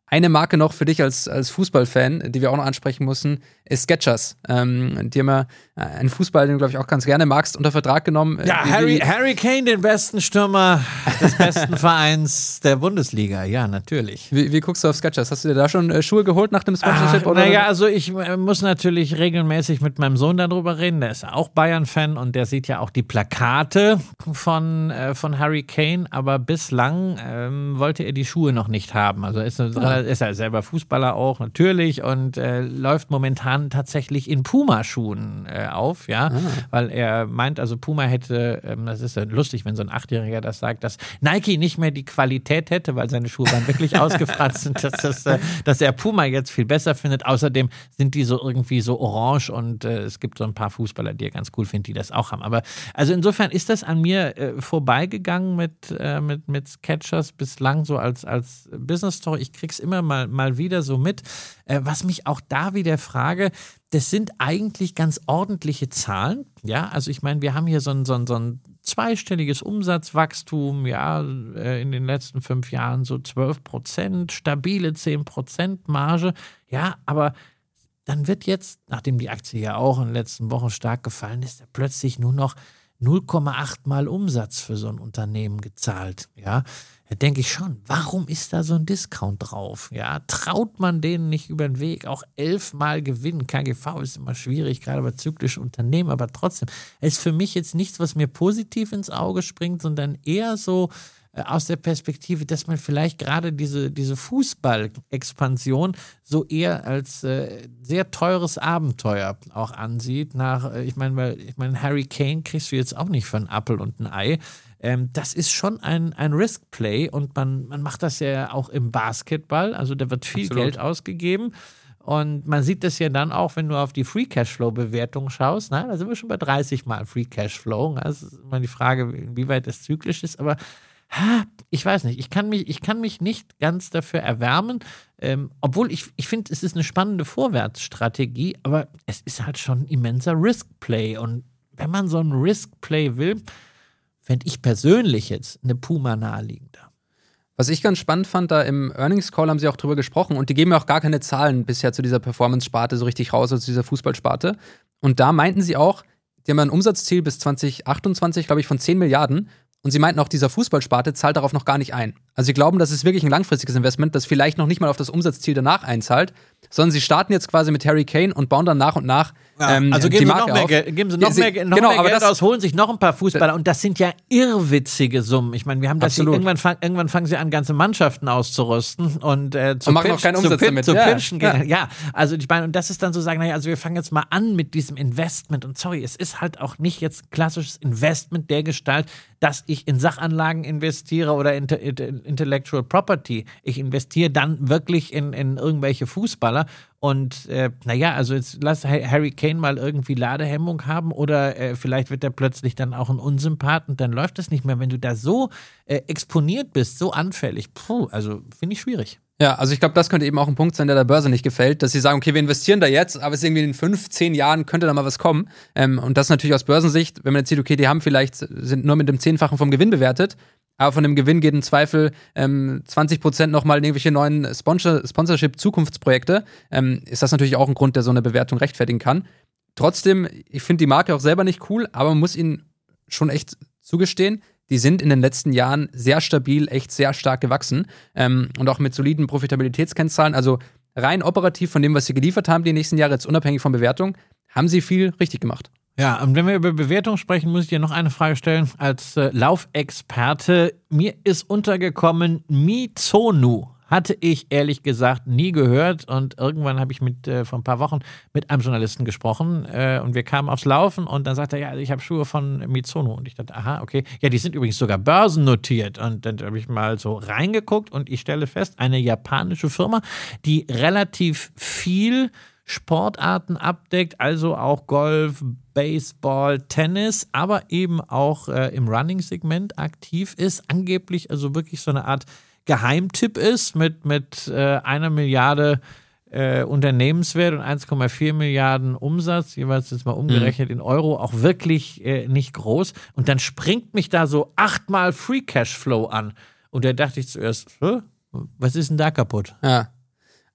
Eine Marke noch für dich als, als Fußballfan, die wir auch noch ansprechen müssen, ist Skechers. Ähm, die haben ja einen Fußball, den du, glaube ich, auch ganz gerne magst, unter Vertrag genommen. Ja, wie, Harry, wie, Harry Kane, den besten Stürmer des besten Vereins der Bundesliga. Ja, natürlich. Wie, wie guckst du auf Skechers? Hast du dir da schon äh, Schuhe geholt nach dem Sponsorship? Ach, naja, also ich äh, muss natürlich regelmäßig mit meinem Sohn darüber reden. Der ist auch Bayern-Fan und der sieht ja auch die Plakate von, äh, von Harry Kane, aber bislang ähm, wollte er die Schuhe noch nicht haben. Also ist, ja. ist er selber Fußballer auch, natürlich, und äh, läuft momentan tatsächlich in Puma-Schuhen äh, auf, ja, ah. weil er meint, also Puma hätte, ähm, das ist ja lustig, wenn so ein Achtjähriger das sagt, dass Nike nicht mehr die Qualität hätte, weil seine Schuhe waren wirklich ausgefranst sind, dass, das, äh, dass er Puma jetzt viel besser findet. Außerdem sind die so irgendwie so orange und äh, es gibt so ein paar Fußballer, die er ganz cool findet, die das auch haben. Aber also insofern ist das an mir äh, vorbeigegangen mit, äh, mit, mit Skechers bislang so als, als Business-Story. Ich krieg's immer mal, mal wieder so mit. Äh, was mich auch da wieder frage, das sind eigentlich ganz ordentliche Zahlen. Ja, also ich meine, wir haben hier so ein, so ein, so ein zweistelliges Umsatzwachstum, ja, in den letzten fünf Jahren so zwölf Prozent, stabile zehn Prozent Marge. Ja, aber dann wird jetzt, nachdem die Aktie ja auch in den letzten Wochen stark gefallen ist, plötzlich nur noch null Komma acht Mal Umsatz für so ein Unternehmen gezahlt. Ja, da denke ich schon, warum ist da so ein Discount drauf? Ja, traut man denen nicht über den Weg? Auch elfmal Gewinn. K G V ist immer schwierig, gerade bei zyklischen Unternehmen, aber trotzdem, es ist für mich jetzt nichts, was mir positiv ins Auge springt, sondern eher so äh, aus der Perspektive, dass man vielleicht gerade diese, diese Fußball-Expansion so eher als äh, sehr teures Abenteuer auch ansieht. Nach, äh, ich meine, weil ich meine, Harry Kane kriegst du jetzt auch nicht für einen Appel und ein Ei. Ähm, das ist schon ein, ein Risk-Play und man, man macht das ja auch im Basketball, also da wird viel Absolut. Geld ausgegeben und man sieht das ja dann auch, wenn du auf die Free-Cashflow-Bewertung schaust, na, da sind wir schon bei dreißig Mal Free-Cashflow, das ist immer die Frage, inwieweit das zyklisch ist, aber ha, ich weiß nicht, ich kann mich, ich kann mich nicht ganz dafür erwärmen, ähm, obwohl ich, ich finde, es ist eine spannende Vorwärtsstrategie, aber es ist halt schon ein immenser Risk-Play und wenn man so ein Risk-Play will, fände ich persönlich jetzt eine Puma naheliegender. Was ich ganz spannend fand, da im Earnings Call haben sie auch drüber gesprochen und die geben ja auch gar keine Zahlen bisher zu dieser Performance-Sparte so richtig raus, also zu dieser Fußballsparte. Und da meinten sie auch, die haben ein Umsatzziel bis zwanzig achtundzwanzig, glaube ich, von zehn Milliarden. Und sie meinten auch, dieser Fußballsparte zahlt darauf noch gar nicht ein. Also sie glauben, das ist wirklich ein langfristiges Investment, das vielleicht noch nicht mal auf das Umsatzziel danach einzahlt, sondern sie starten jetzt quasi mit Harry Kane und bauen dann nach und nach ja, ähm, also geben die sie Marke noch mehr auf. Geld, geben sie noch sie, mehr, noch genau, mehr aber Geld das, aus, holen sich noch ein paar Fußballer und das sind ja irrwitzige Summen. Ich meine, wir haben das hier, irgendwann, fang, irgendwann fangen sie an, ganze Mannschaften auszurüsten und äh, zu, und machen pitch, auch keinen zu, Umsatz pitch, damit. zu ja, pitchen. Ja. ja, also ich meine, und das ist dann so sagen, naja, also wir fangen jetzt mal an mit diesem Investment und sorry, es ist halt auch nicht jetzt klassisches Investment der Gestalt, dass ich in Sachanlagen investiere oder in Intellectual Property. Ich investiere dann wirklich in, in irgendwelche Fußballer und äh, naja, also jetzt lass Harry Kane mal irgendwie Ladehemmung haben oder äh, vielleicht wird er plötzlich dann auch ein Unsympath und dann läuft das nicht mehr. Wenn du da so äh, exponiert bist, so anfällig, puh, also finde ich schwierig. Ja, also ich glaube, das könnte eben auch ein Punkt sein, der der Börse nicht gefällt, dass sie sagen, okay, wir investieren da jetzt, aber es ist irgendwie in fünf, zehn Jahren könnte da mal was kommen. Ähm, und das natürlich aus Börsensicht, wenn man jetzt sieht, okay, die haben vielleicht, sind nur mit dem Zehnfachen vom Gewinn bewertet, aber von dem Gewinn geht im Zweifel ähm, zwanzig Prozent nochmal in irgendwelche neuen Sponsor- Sponsorship-Zukunftsprojekte, ähm, ist das natürlich auch ein Grund, der so eine Bewertung rechtfertigen kann. Trotzdem, ich finde die Marke auch selber nicht cool, aber man muss ihnen schon echt zugestehen, die sind in den letzten Jahren sehr stabil, echt sehr stark gewachsen ähm, und auch mit soliden Profitabilitätskennzahlen. Also rein operativ von dem, was sie geliefert haben die nächsten Jahre, jetzt unabhängig von Bewertung, haben sie viel richtig gemacht. Ja, und wenn wir über Bewertung sprechen, muss ich dir noch eine Frage stellen. Als äh, Laufexperte, mir ist untergekommen Mizonu. Hatte ich ehrlich gesagt nie gehört und irgendwann habe ich mit äh, vor ein paar Wochen mit einem Journalisten gesprochen äh, und wir kamen aufs Laufen und dann sagte er, ja, ich habe Schuhe von Mizuno und ich dachte, aha, okay, ja, die sind übrigens sogar börsennotiert und dann habe ich mal so reingeguckt und ich stelle fest, eine japanische Firma, die relativ viel Sportarten abdeckt, also auch Golf, Baseball, Tennis, aber eben auch äh, im Running-Segment aktiv ist, angeblich also wirklich so eine Art Geheimtipp ist mit, mit äh, einer Milliarde äh, Unternehmenswert und eins Komma vier Milliarden Umsatz, jeweils jetzt mal umgerechnet mhm. in Euro, auch wirklich äh, nicht groß. Und dann springt mich da so achtmal Free Cashflow an. Und da dachte ich zuerst, was ist denn da kaputt? Ja.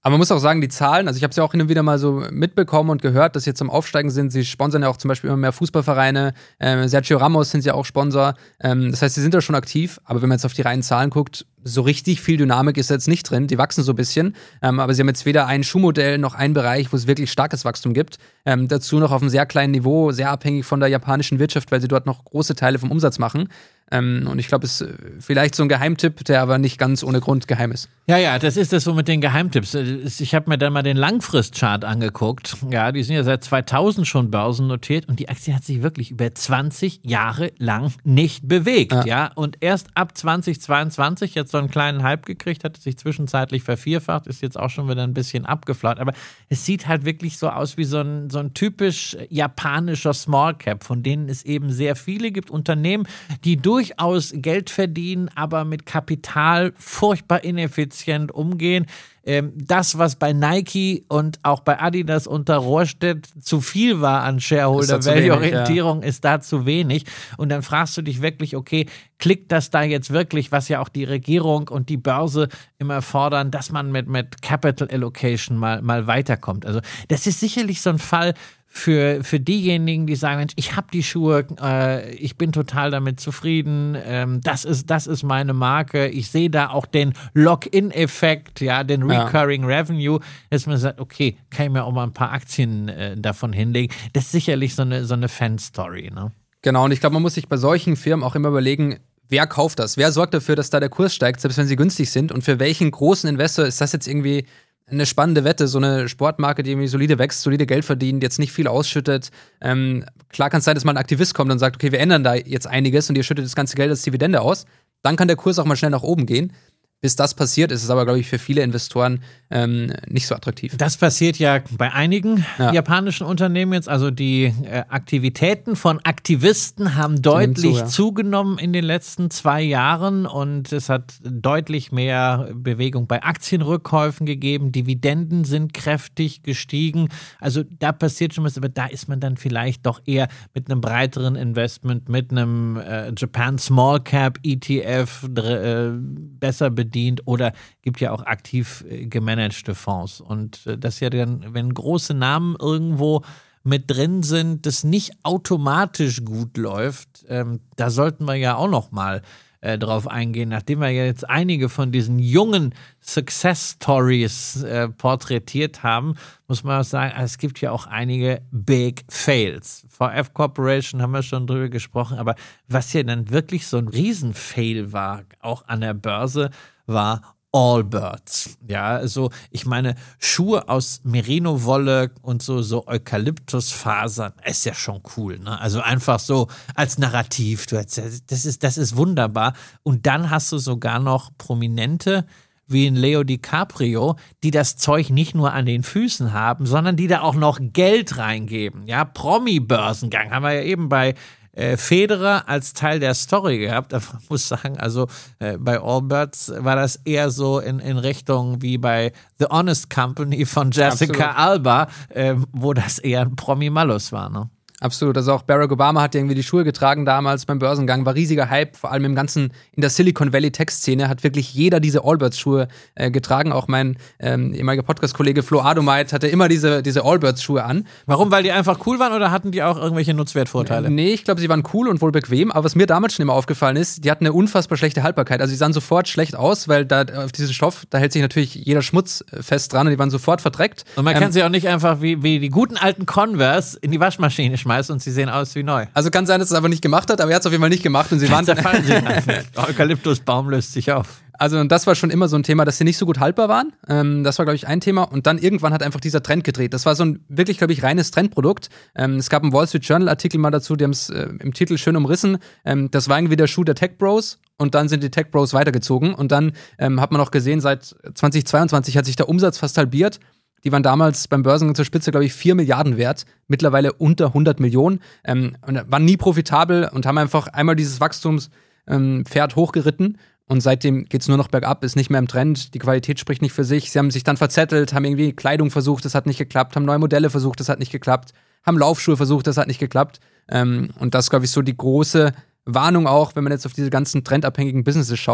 Aber man muss auch sagen, die Zahlen, also ich habe es ja auch hin und wieder mal so mitbekommen und gehört, dass sie jetzt am Aufsteigen sind. Sie sponsern ja auch zum Beispiel immer mehr Fußballvereine. Ähm, Sergio Ramos sind ja auch Sponsor. Ähm, das heißt, sie sind da schon aktiv. Aber wenn man jetzt auf die reinen Zahlen guckt, so richtig viel Dynamik ist jetzt nicht drin. Die wachsen so ein bisschen. Ähm, aber sie haben jetzt weder ein Schuhmodell noch einen Bereich, wo es wirklich starkes Wachstum gibt. Ähm, dazu noch auf einem sehr kleinen Niveau, sehr abhängig von der japanischen Wirtschaft, weil sie dort noch große Teile vom Umsatz machen. Ähm, und ich glaube, es ist vielleicht so ein Geheimtipp, der aber nicht ganz ohne Grund geheim ist. Ja, ja, das ist das so mit den Geheimtipps. Ich habe mir dann mal den Langfristchart angeguckt. Ja, die sind ja seit zweitausend schon börsennotiert und die Aktie hat sich wirklich über zwanzig Jahre lang nicht bewegt. Ja, ja? Und erst ab zweitausendzweiundzwanzig jetzt so einen kleinen Hype gekriegt, hat sich zwischenzeitlich vervierfacht, ist jetzt auch schon wieder ein bisschen abgeflaut. Aber es sieht halt wirklich so aus wie so ein, so ein typisch japanischer Small Cap, von denen es eben sehr viele gibt. Unternehmen, die durch durchaus Geld verdienen, aber mit Kapital furchtbar ineffizient umgehen. Das, was bei Nike und auch bei Adidas unter Rohrstedt zu viel war an Shareholder-Value-Orientierung, ja. ist da zu wenig. Und dann fragst du dich wirklich, okay, klickt das da jetzt wirklich, was ja auch die Regierung und die Börse immer fordern, dass man mit, mit Capital Allocation mal, mal weiterkommt. Also das ist sicherlich so ein Fall, Für, für diejenigen, die sagen, Mensch, ich habe die Schuhe, äh, ich bin total damit zufrieden, ähm, das ist, das ist meine Marke, ich sehe da auch den Lock-in-Effekt, ja, den Recurring ja. Revenue, dass man sagt, okay, kann ich mir auch mal ein paar Aktien äh, davon hinlegen. Das ist sicherlich so eine, so eine Fan-Story, ne? Genau, und ich glaube, man muss sich bei solchen Firmen auch immer überlegen, wer kauft das? Wer sorgt dafür, dass da der Kurs steigt, selbst wenn sie günstig sind? Und für welchen großen Investor ist das jetzt irgendwie eine spannende Wette, so eine Sportmarke, die irgendwie solide wächst, solide Geld verdient, jetzt nicht viel ausschüttet. Ähm, klar kann es sein, dass mal ein Aktivist kommt und sagt, okay, wir ändern da jetzt einiges und ihr schüttet das ganze Geld als Dividende aus. Dann kann der Kurs auch mal schnell nach oben gehen. Bis das passiert, ist es aber, glaube ich, für viele Investoren ähm, nicht so attraktiv. Das passiert ja bei einigen ja. japanischen Unternehmen jetzt. Also die äh, Aktivitäten von Aktivisten haben deutlich zu, ja. zugenommen in den letzten zwei Jahren und es hat deutlich mehr Bewegung bei Aktienrückkäufen gegeben. Dividenden sind kräftig gestiegen. Also da passiert schon was, aber da ist man dann vielleicht doch eher mit einem breiteren Investment, mit einem äh, Japan Small Cap E T F äh, besser bedient. Oder gibt ja auch aktiv äh, gemanagte Fonds. Und äh, das ja dann, wenn große Namen irgendwo mit drin sind, das nicht automatisch gut läuft, ähm, da sollten wir ja auch noch mal äh, drauf eingehen, nachdem wir ja jetzt einige von diesen jungen Success Stories äh, porträtiert haben, muss man auch sagen, es gibt ja auch einige Big Fails. V F Corporation haben wir schon drüber gesprochen, aber was ja dann wirklich so ein Riesenfail war, auch an der Börse, war Allbirds. Ja, also ich meine, Schuhe aus Merino-Wolle und so, so Eukalyptusfasern, ist ja schon cool, ne? Also einfach so als Narrativ, du hast, das ist, das ist wunderbar. Und dann hast du sogar noch Prominente wie in Leo DiCaprio, die das Zeug nicht nur an den Füßen haben, sondern die da auch noch Geld reingeben. Ja, Promi-Börsengang haben wir ja eben bei Äh, Federer als Teil der Story gehabt, aber man muss sagen, also äh, bei Allbirds war das eher so in, in Richtung wie bei The Honest Company von Jessica Absolut. Alba, äh, wo das eher ein Promi-Malus war, ne? Absolut, also auch Barack Obama hat irgendwie die Schuhe getragen damals beim Börsengang, war riesiger Hype, vor allem im ganzen, in der Silicon Valley Tech-Szene hat wirklich jeder diese Allbirds-Schuhe äh, getragen, auch mein ähm, ehemaliger Podcast-Kollege Flo Adomait hatte immer diese, diese Allbirds-Schuhe an. Warum, weil die einfach cool waren oder hatten die auch irgendwelche Nutzwertvorteile? Nee, ich glaube, sie waren cool und wohl bequem, aber was mir damals schon immer aufgefallen ist, die hatten eine unfassbar schlechte Haltbarkeit, also die sahen sofort schlecht aus, weil da auf diesem Stoff, da hält sich natürlich jeder Schmutz fest dran und die waren sofort verdreckt. Und man ähm, kann sie auch nicht einfach wie, wie die guten alten Converse in die Waschmaschine schmeißen und sie sehen aus wie neu. Also kann sein, dass es aber nicht gemacht hat, aber er hat es auf jeden Fall nicht gemacht und sie waren dann Eukalyptusbaum löst sich auf. Also und das war schon immer so ein Thema, dass sie nicht so gut haltbar waren. Ähm, das war, glaube ich, ein Thema. Und dann irgendwann hat einfach dieser Trend gedreht. Das war so ein wirklich, glaube ich, reines Trendprodukt. Ähm, es gab einen Wall Street Journal Artikel mal dazu, die haben es äh, im Titel schön umrissen. Ähm, das war irgendwie der Schuh der Tech Bros. Und dann sind die Tech Bros weitergezogen. Und dann ähm, hat man auch gesehen, seit zweitausendzweiundzwanzig hat sich der Umsatz fast halbiert. Die waren damals beim Börsengang zur Spitze, glaube ich, vier Milliarden wert. Mittlerweile unter hundert Millionen. Ähm, und waren nie profitabel und haben einfach einmal dieses Wachstumspferd ähm, hochgeritten. Und seitdem geht's nur noch bergab, ist nicht mehr im Trend. Die Qualität spricht nicht für sich. Sie haben sich dann verzettelt, haben irgendwie Kleidung versucht, das hat nicht geklappt. Haben neue Modelle versucht, das hat nicht geklappt. Haben Laufschuhe versucht, das hat nicht geklappt. Ähm, und das ist, glaube ich, so die große Warnung auch, wenn man jetzt auf diese ganzen trendabhängigen Businesses schaut.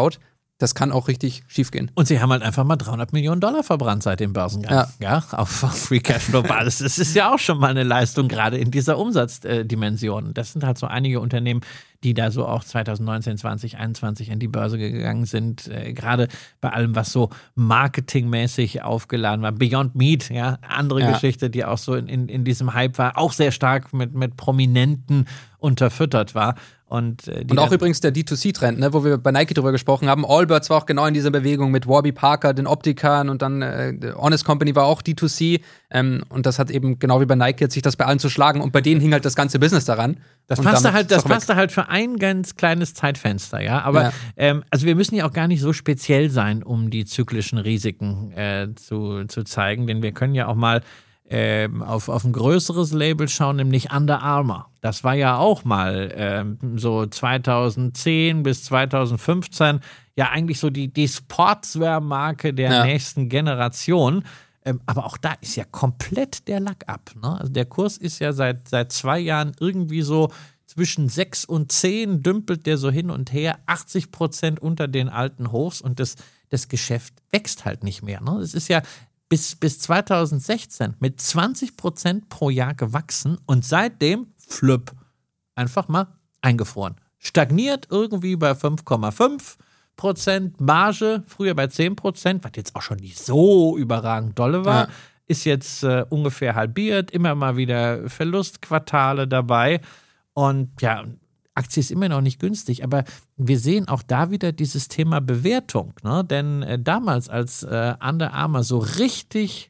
das kann auch richtig schief gehen. Und sie haben halt einfach mal dreihundert Millionen Dollar verbrannt seit dem Börsengang. Ja. Ja, auf Free Cashflow-Basis. Das ist ja auch schon mal eine Leistung, gerade in dieser Umsatzdimension. Das sind halt so einige Unternehmen, die da so auch zwanzig neunzehn, zwanzig einundzwanzig an die Börse gegangen sind. Äh, gerade bei allem, was so marketingmäßig aufgeladen war. Beyond Meat, ja, andere ja. Geschichte, die auch so in, in, in diesem Hype war, auch sehr stark mit, mit Prominenten unterfüttert war. Und, äh, und auch übrigens der D zwei C-Trend, ne, wo wir bei Nike drüber gesprochen haben. Allbirds war auch genau in dieser Bewegung mit Warby Parker, den Optikern und dann äh, Honest Company war auch D zwei C. Ähm, und das hat eben genau wie bei Nike jetzt sich das bei allen zu schlagen. Und bei denen hing halt das ganze Business daran. Das passte halt, das passte halt für ein ganz kleines Zeitfenster, ja. Aber ja. Ähm, also wir müssen ja auch gar nicht so speziell sein, um die zyklischen Risiken äh, zu, zu zeigen. Denn wir können ja auch mal Ähm, auf, auf ein größeres Label schauen, nämlich Under Armour. Das war ja auch mal ähm, so zweitausendzehn bis zweitausendfünfzehn ja eigentlich so die, die Sportswear-Marke der ja. nächsten Generation. Ähm, aber auch da ist ja komplett der Lack ab. Ne? Also der Kurs ist ja seit, seit zwei Jahren irgendwie so zwischen sechs und zehn, dümpelt der so hin und her, achtzig Prozent unter den alten Hochs und das, das Geschäft wächst halt nicht mehr. Ne? Es ist ja Bis, bis zweitausendsechzehn mit zwanzig Prozent pro Jahr gewachsen und seitdem, flüpp, einfach mal eingefroren. Stagniert irgendwie bei fünf Komma fünf Prozent, Marge, früher bei zehn Prozent, was jetzt auch schon nicht so überragend dolle war, ja. ist jetzt äh, ungefähr halbiert, immer mal wieder Verlustquartale dabei und ja, Aktie ist immer noch nicht günstig, aber wir sehen auch da wieder dieses Thema Bewertung, ne? Denn äh, damals, als äh, Under Armour so richtig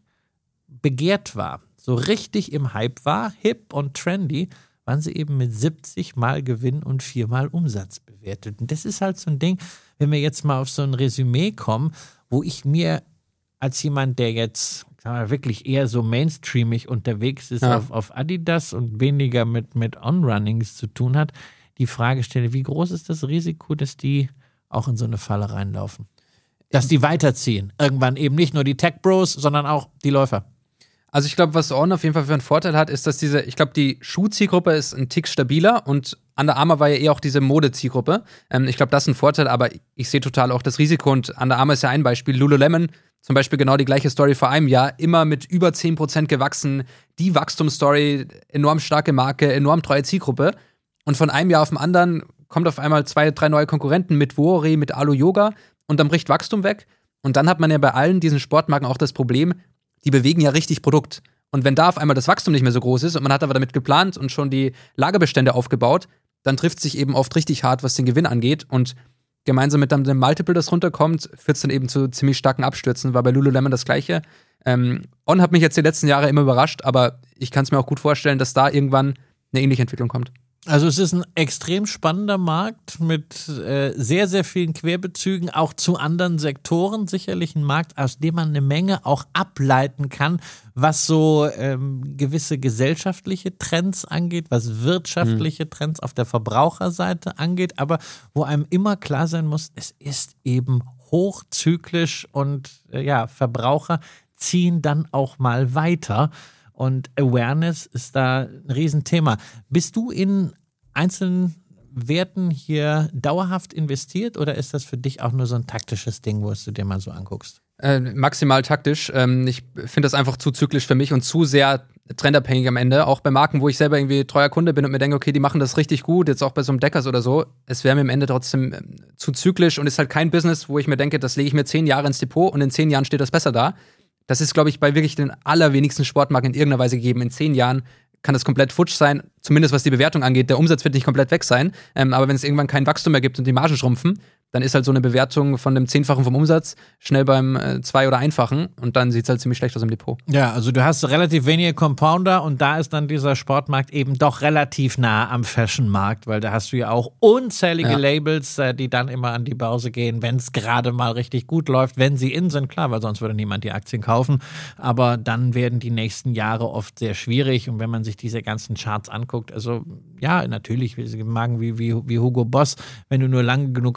begehrt war, so richtig im Hype war, hip und trendy, waren sie eben mit siebzig Mal Gewinn und viermal Umsatz bewertet. Und das ist halt so ein Ding, wenn wir jetzt mal auf so ein Resümee kommen, wo ich mir als jemand, der jetzt sagen wir, wirklich eher so mainstreamig unterwegs ist, ja. auf, auf Adidas und weniger mit, mit On-Runnings zu tun hat, die Frage stelle, wie groß ist das Risiko, dass die auch in so eine Falle reinlaufen? Dass die weiterziehen. Irgendwann eben nicht nur die Tech-Bros, sondern auch die Läufer. Also ich glaube, was On auf jeden Fall für einen Vorteil hat, ist, dass diese, ich glaube, die Schuhzielgruppe ist ein Tick stabiler und Under Armour war ja eher auch diese Modezielgruppe. Ähm, ich glaube, das ist ein Vorteil, aber ich sehe total auch das Risiko und Under Armour ist ja ein Beispiel. Lululemon, zum Beispiel genau die gleiche Story vor einem Jahr, immer mit über zehn Prozent gewachsen, die Wachstumsstory, enorm starke Marke, enorm treue Zielgruppe. Und von einem Jahr auf den anderen kommt auf einmal zwei, drei neue Konkurrenten mit Vuori, mit Alo Yoga und dann bricht Wachstum weg. Und dann hat man ja bei allen diesen Sportmarken auch das Problem, die bewegen ja richtig Produkt. Und wenn da auf einmal das Wachstum nicht mehr so groß ist und man hat aber damit geplant und schon die Lagerbestände aufgebaut, dann trifft es sich eben oft richtig hart, was den Gewinn angeht. Und gemeinsam mit dem Multiple, das runterkommt, führt es dann eben zu ziemlich starken Abstürzen. War bei Lululemon das Gleiche. Ähm, On hat mich jetzt die letzten Jahre immer überrascht, aber ich kann es mir auch gut vorstellen, dass da irgendwann eine ähnliche Entwicklung kommt. Also es ist ein extrem spannender Markt mit äh, sehr, sehr vielen Querbezügen, auch zu anderen Sektoren. Sicherlich ein Markt, aus dem man eine Menge auch ableiten kann, was so ähm, gewisse gesellschaftliche Trends angeht, was wirtschaftliche mhm. Trends auf der Verbraucherseite angeht, aber wo einem immer klar sein muss, es ist eben hochzyklisch und äh, ja, Verbraucher ziehen dann auch mal weiter. Und Awareness ist da ein Riesenthema. Bist du in einzelnen Werten hier dauerhaft investiert oder ist das für dich auch nur so ein taktisches Ding, wo du dir mal so anguckst? Äh, maximal taktisch. Ähm, ich finde das einfach zu zyklisch für mich und zu sehr trendabhängig am Ende. Auch bei Marken, wo ich selber irgendwie treuer Kunde bin und mir denke, okay, die machen das richtig gut, jetzt auch bei so einem Deckers oder so. Es wäre mir am Ende trotzdem ähm, zu zyklisch und ist halt kein Business, wo ich mir denke, das lege ich mir zehn Jahre ins Depot und in zehn Jahren steht das besser da. Das ist, glaube ich, bei wirklich den allerwenigsten Sportmarken in irgendeiner Weise gegeben. In zehn Jahren kann das komplett futsch sein, zumindest was die Bewertung angeht. Der Umsatz wird nicht komplett weg sein, ähm, aber wenn es irgendwann kein Wachstum mehr gibt und die Margen schrumpfen, dann ist halt so eine Bewertung von dem Zehnfachen vom Umsatz schnell beim äh, Zwei- oder Einfachen und dann sieht es halt ziemlich schlecht aus im Depot. Ja, also du hast relativ wenige Compounder und da ist dann dieser Sportmarkt eben doch relativ nah am Fashionmarkt, weil da hast du ja auch unzählige ja. Labels, äh, die dann immer an die Börse gehen, wenn es gerade mal richtig gut läuft, wenn sie in sind, klar, weil sonst würde niemand die Aktien kaufen, aber dann werden die nächsten Jahre oft sehr schwierig und wenn man sich diese ganzen Charts anguckt, also ja, natürlich, Marken wie, wie, wie Hugo Boss, wenn du nur lange genug rauszoomst,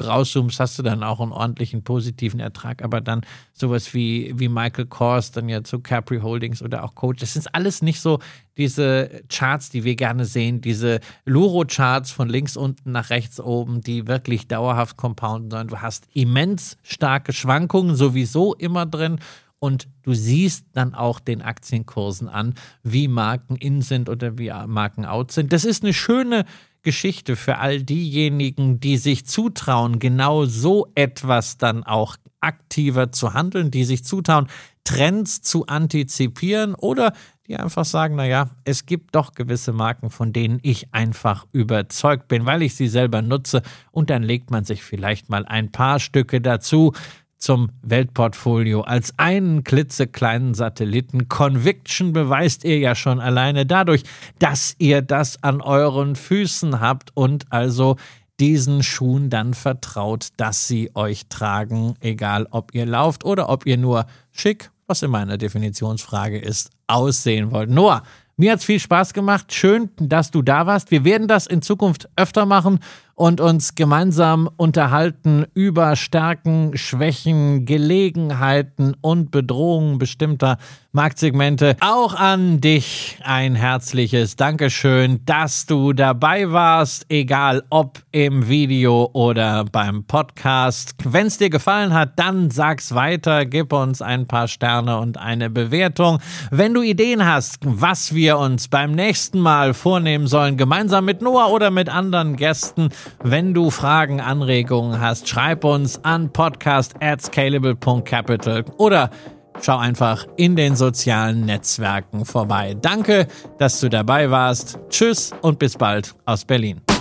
Wachstums hast du dann auch einen ordentlichen positiven Ertrag, aber dann sowas wie, wie Michael Kors, dann ja zu Capri Holdings oder auch Coach, das sind alles nicht so diese Charts, die wir gerne sehen, diese Luro-Charts von links unten nach rechts oben, die wirklich dauerhaft compounden, sondern du hast immens starke Schwankungen sowieso immer drin. Und du siehst dann auch den Aktienkursen an, wie Marken in sind oder wie Marken out sind. Das ist eine schöne Geschichte für all diejenigen, die sich zutrauen, genau so etwas dann auch aktiver zu handeln, die sich zutrauen, Trends zu antizipieren oder die einfach sagen, naja, es gibt doch gewisse Marken, von denen ich einfach überzeugt bin, weil ich sie selber nutze. Und dann legt man sich vielleicht mal ein paar Stücke dazu zum Weltportfolio als einen klitzekleinen Satelliten. Conviction beweist ihr ja schon alleine dadurch, dass ihr das an euren Füßen habt und also diesen Schuhen dann vertraut, dass sie euch tragen, egal ob ihr lauft oder ob ihr nur schick, was immer eine Definitionsfrage ist, aussehen wollt. Noah, mir hat's viel Spaß gemacht. Schön, dass du da warst. Wir werden das in Zukunft öfter machen und uns gemeinsam unterhalten über Stärken, Schwächen, Gelegenheiten und Bedrohungen bestimmter Marktsegmente. Auch an dich ein herzliches Dankeschön, dass du dabei warst, egal ob im Video oder beim Podcast. Wenn es dir gefallen hat, dann sag's weiter, gib uns ein paar Sterne und eine Bewertung. Wenn du Ideen hast, was wir uns beim nächsten Mal vornehmen sollen, gemeinsam mit Noah oder mit anderen Gästen, wenn du Fragen, Anregungen hast, schreib uns an podcast at scalable punkt capital oder schau einfach in den sozialen Netzwerken vorbei. Danke, dass du dabei warst. Tschüss und bis bald aus Berlin.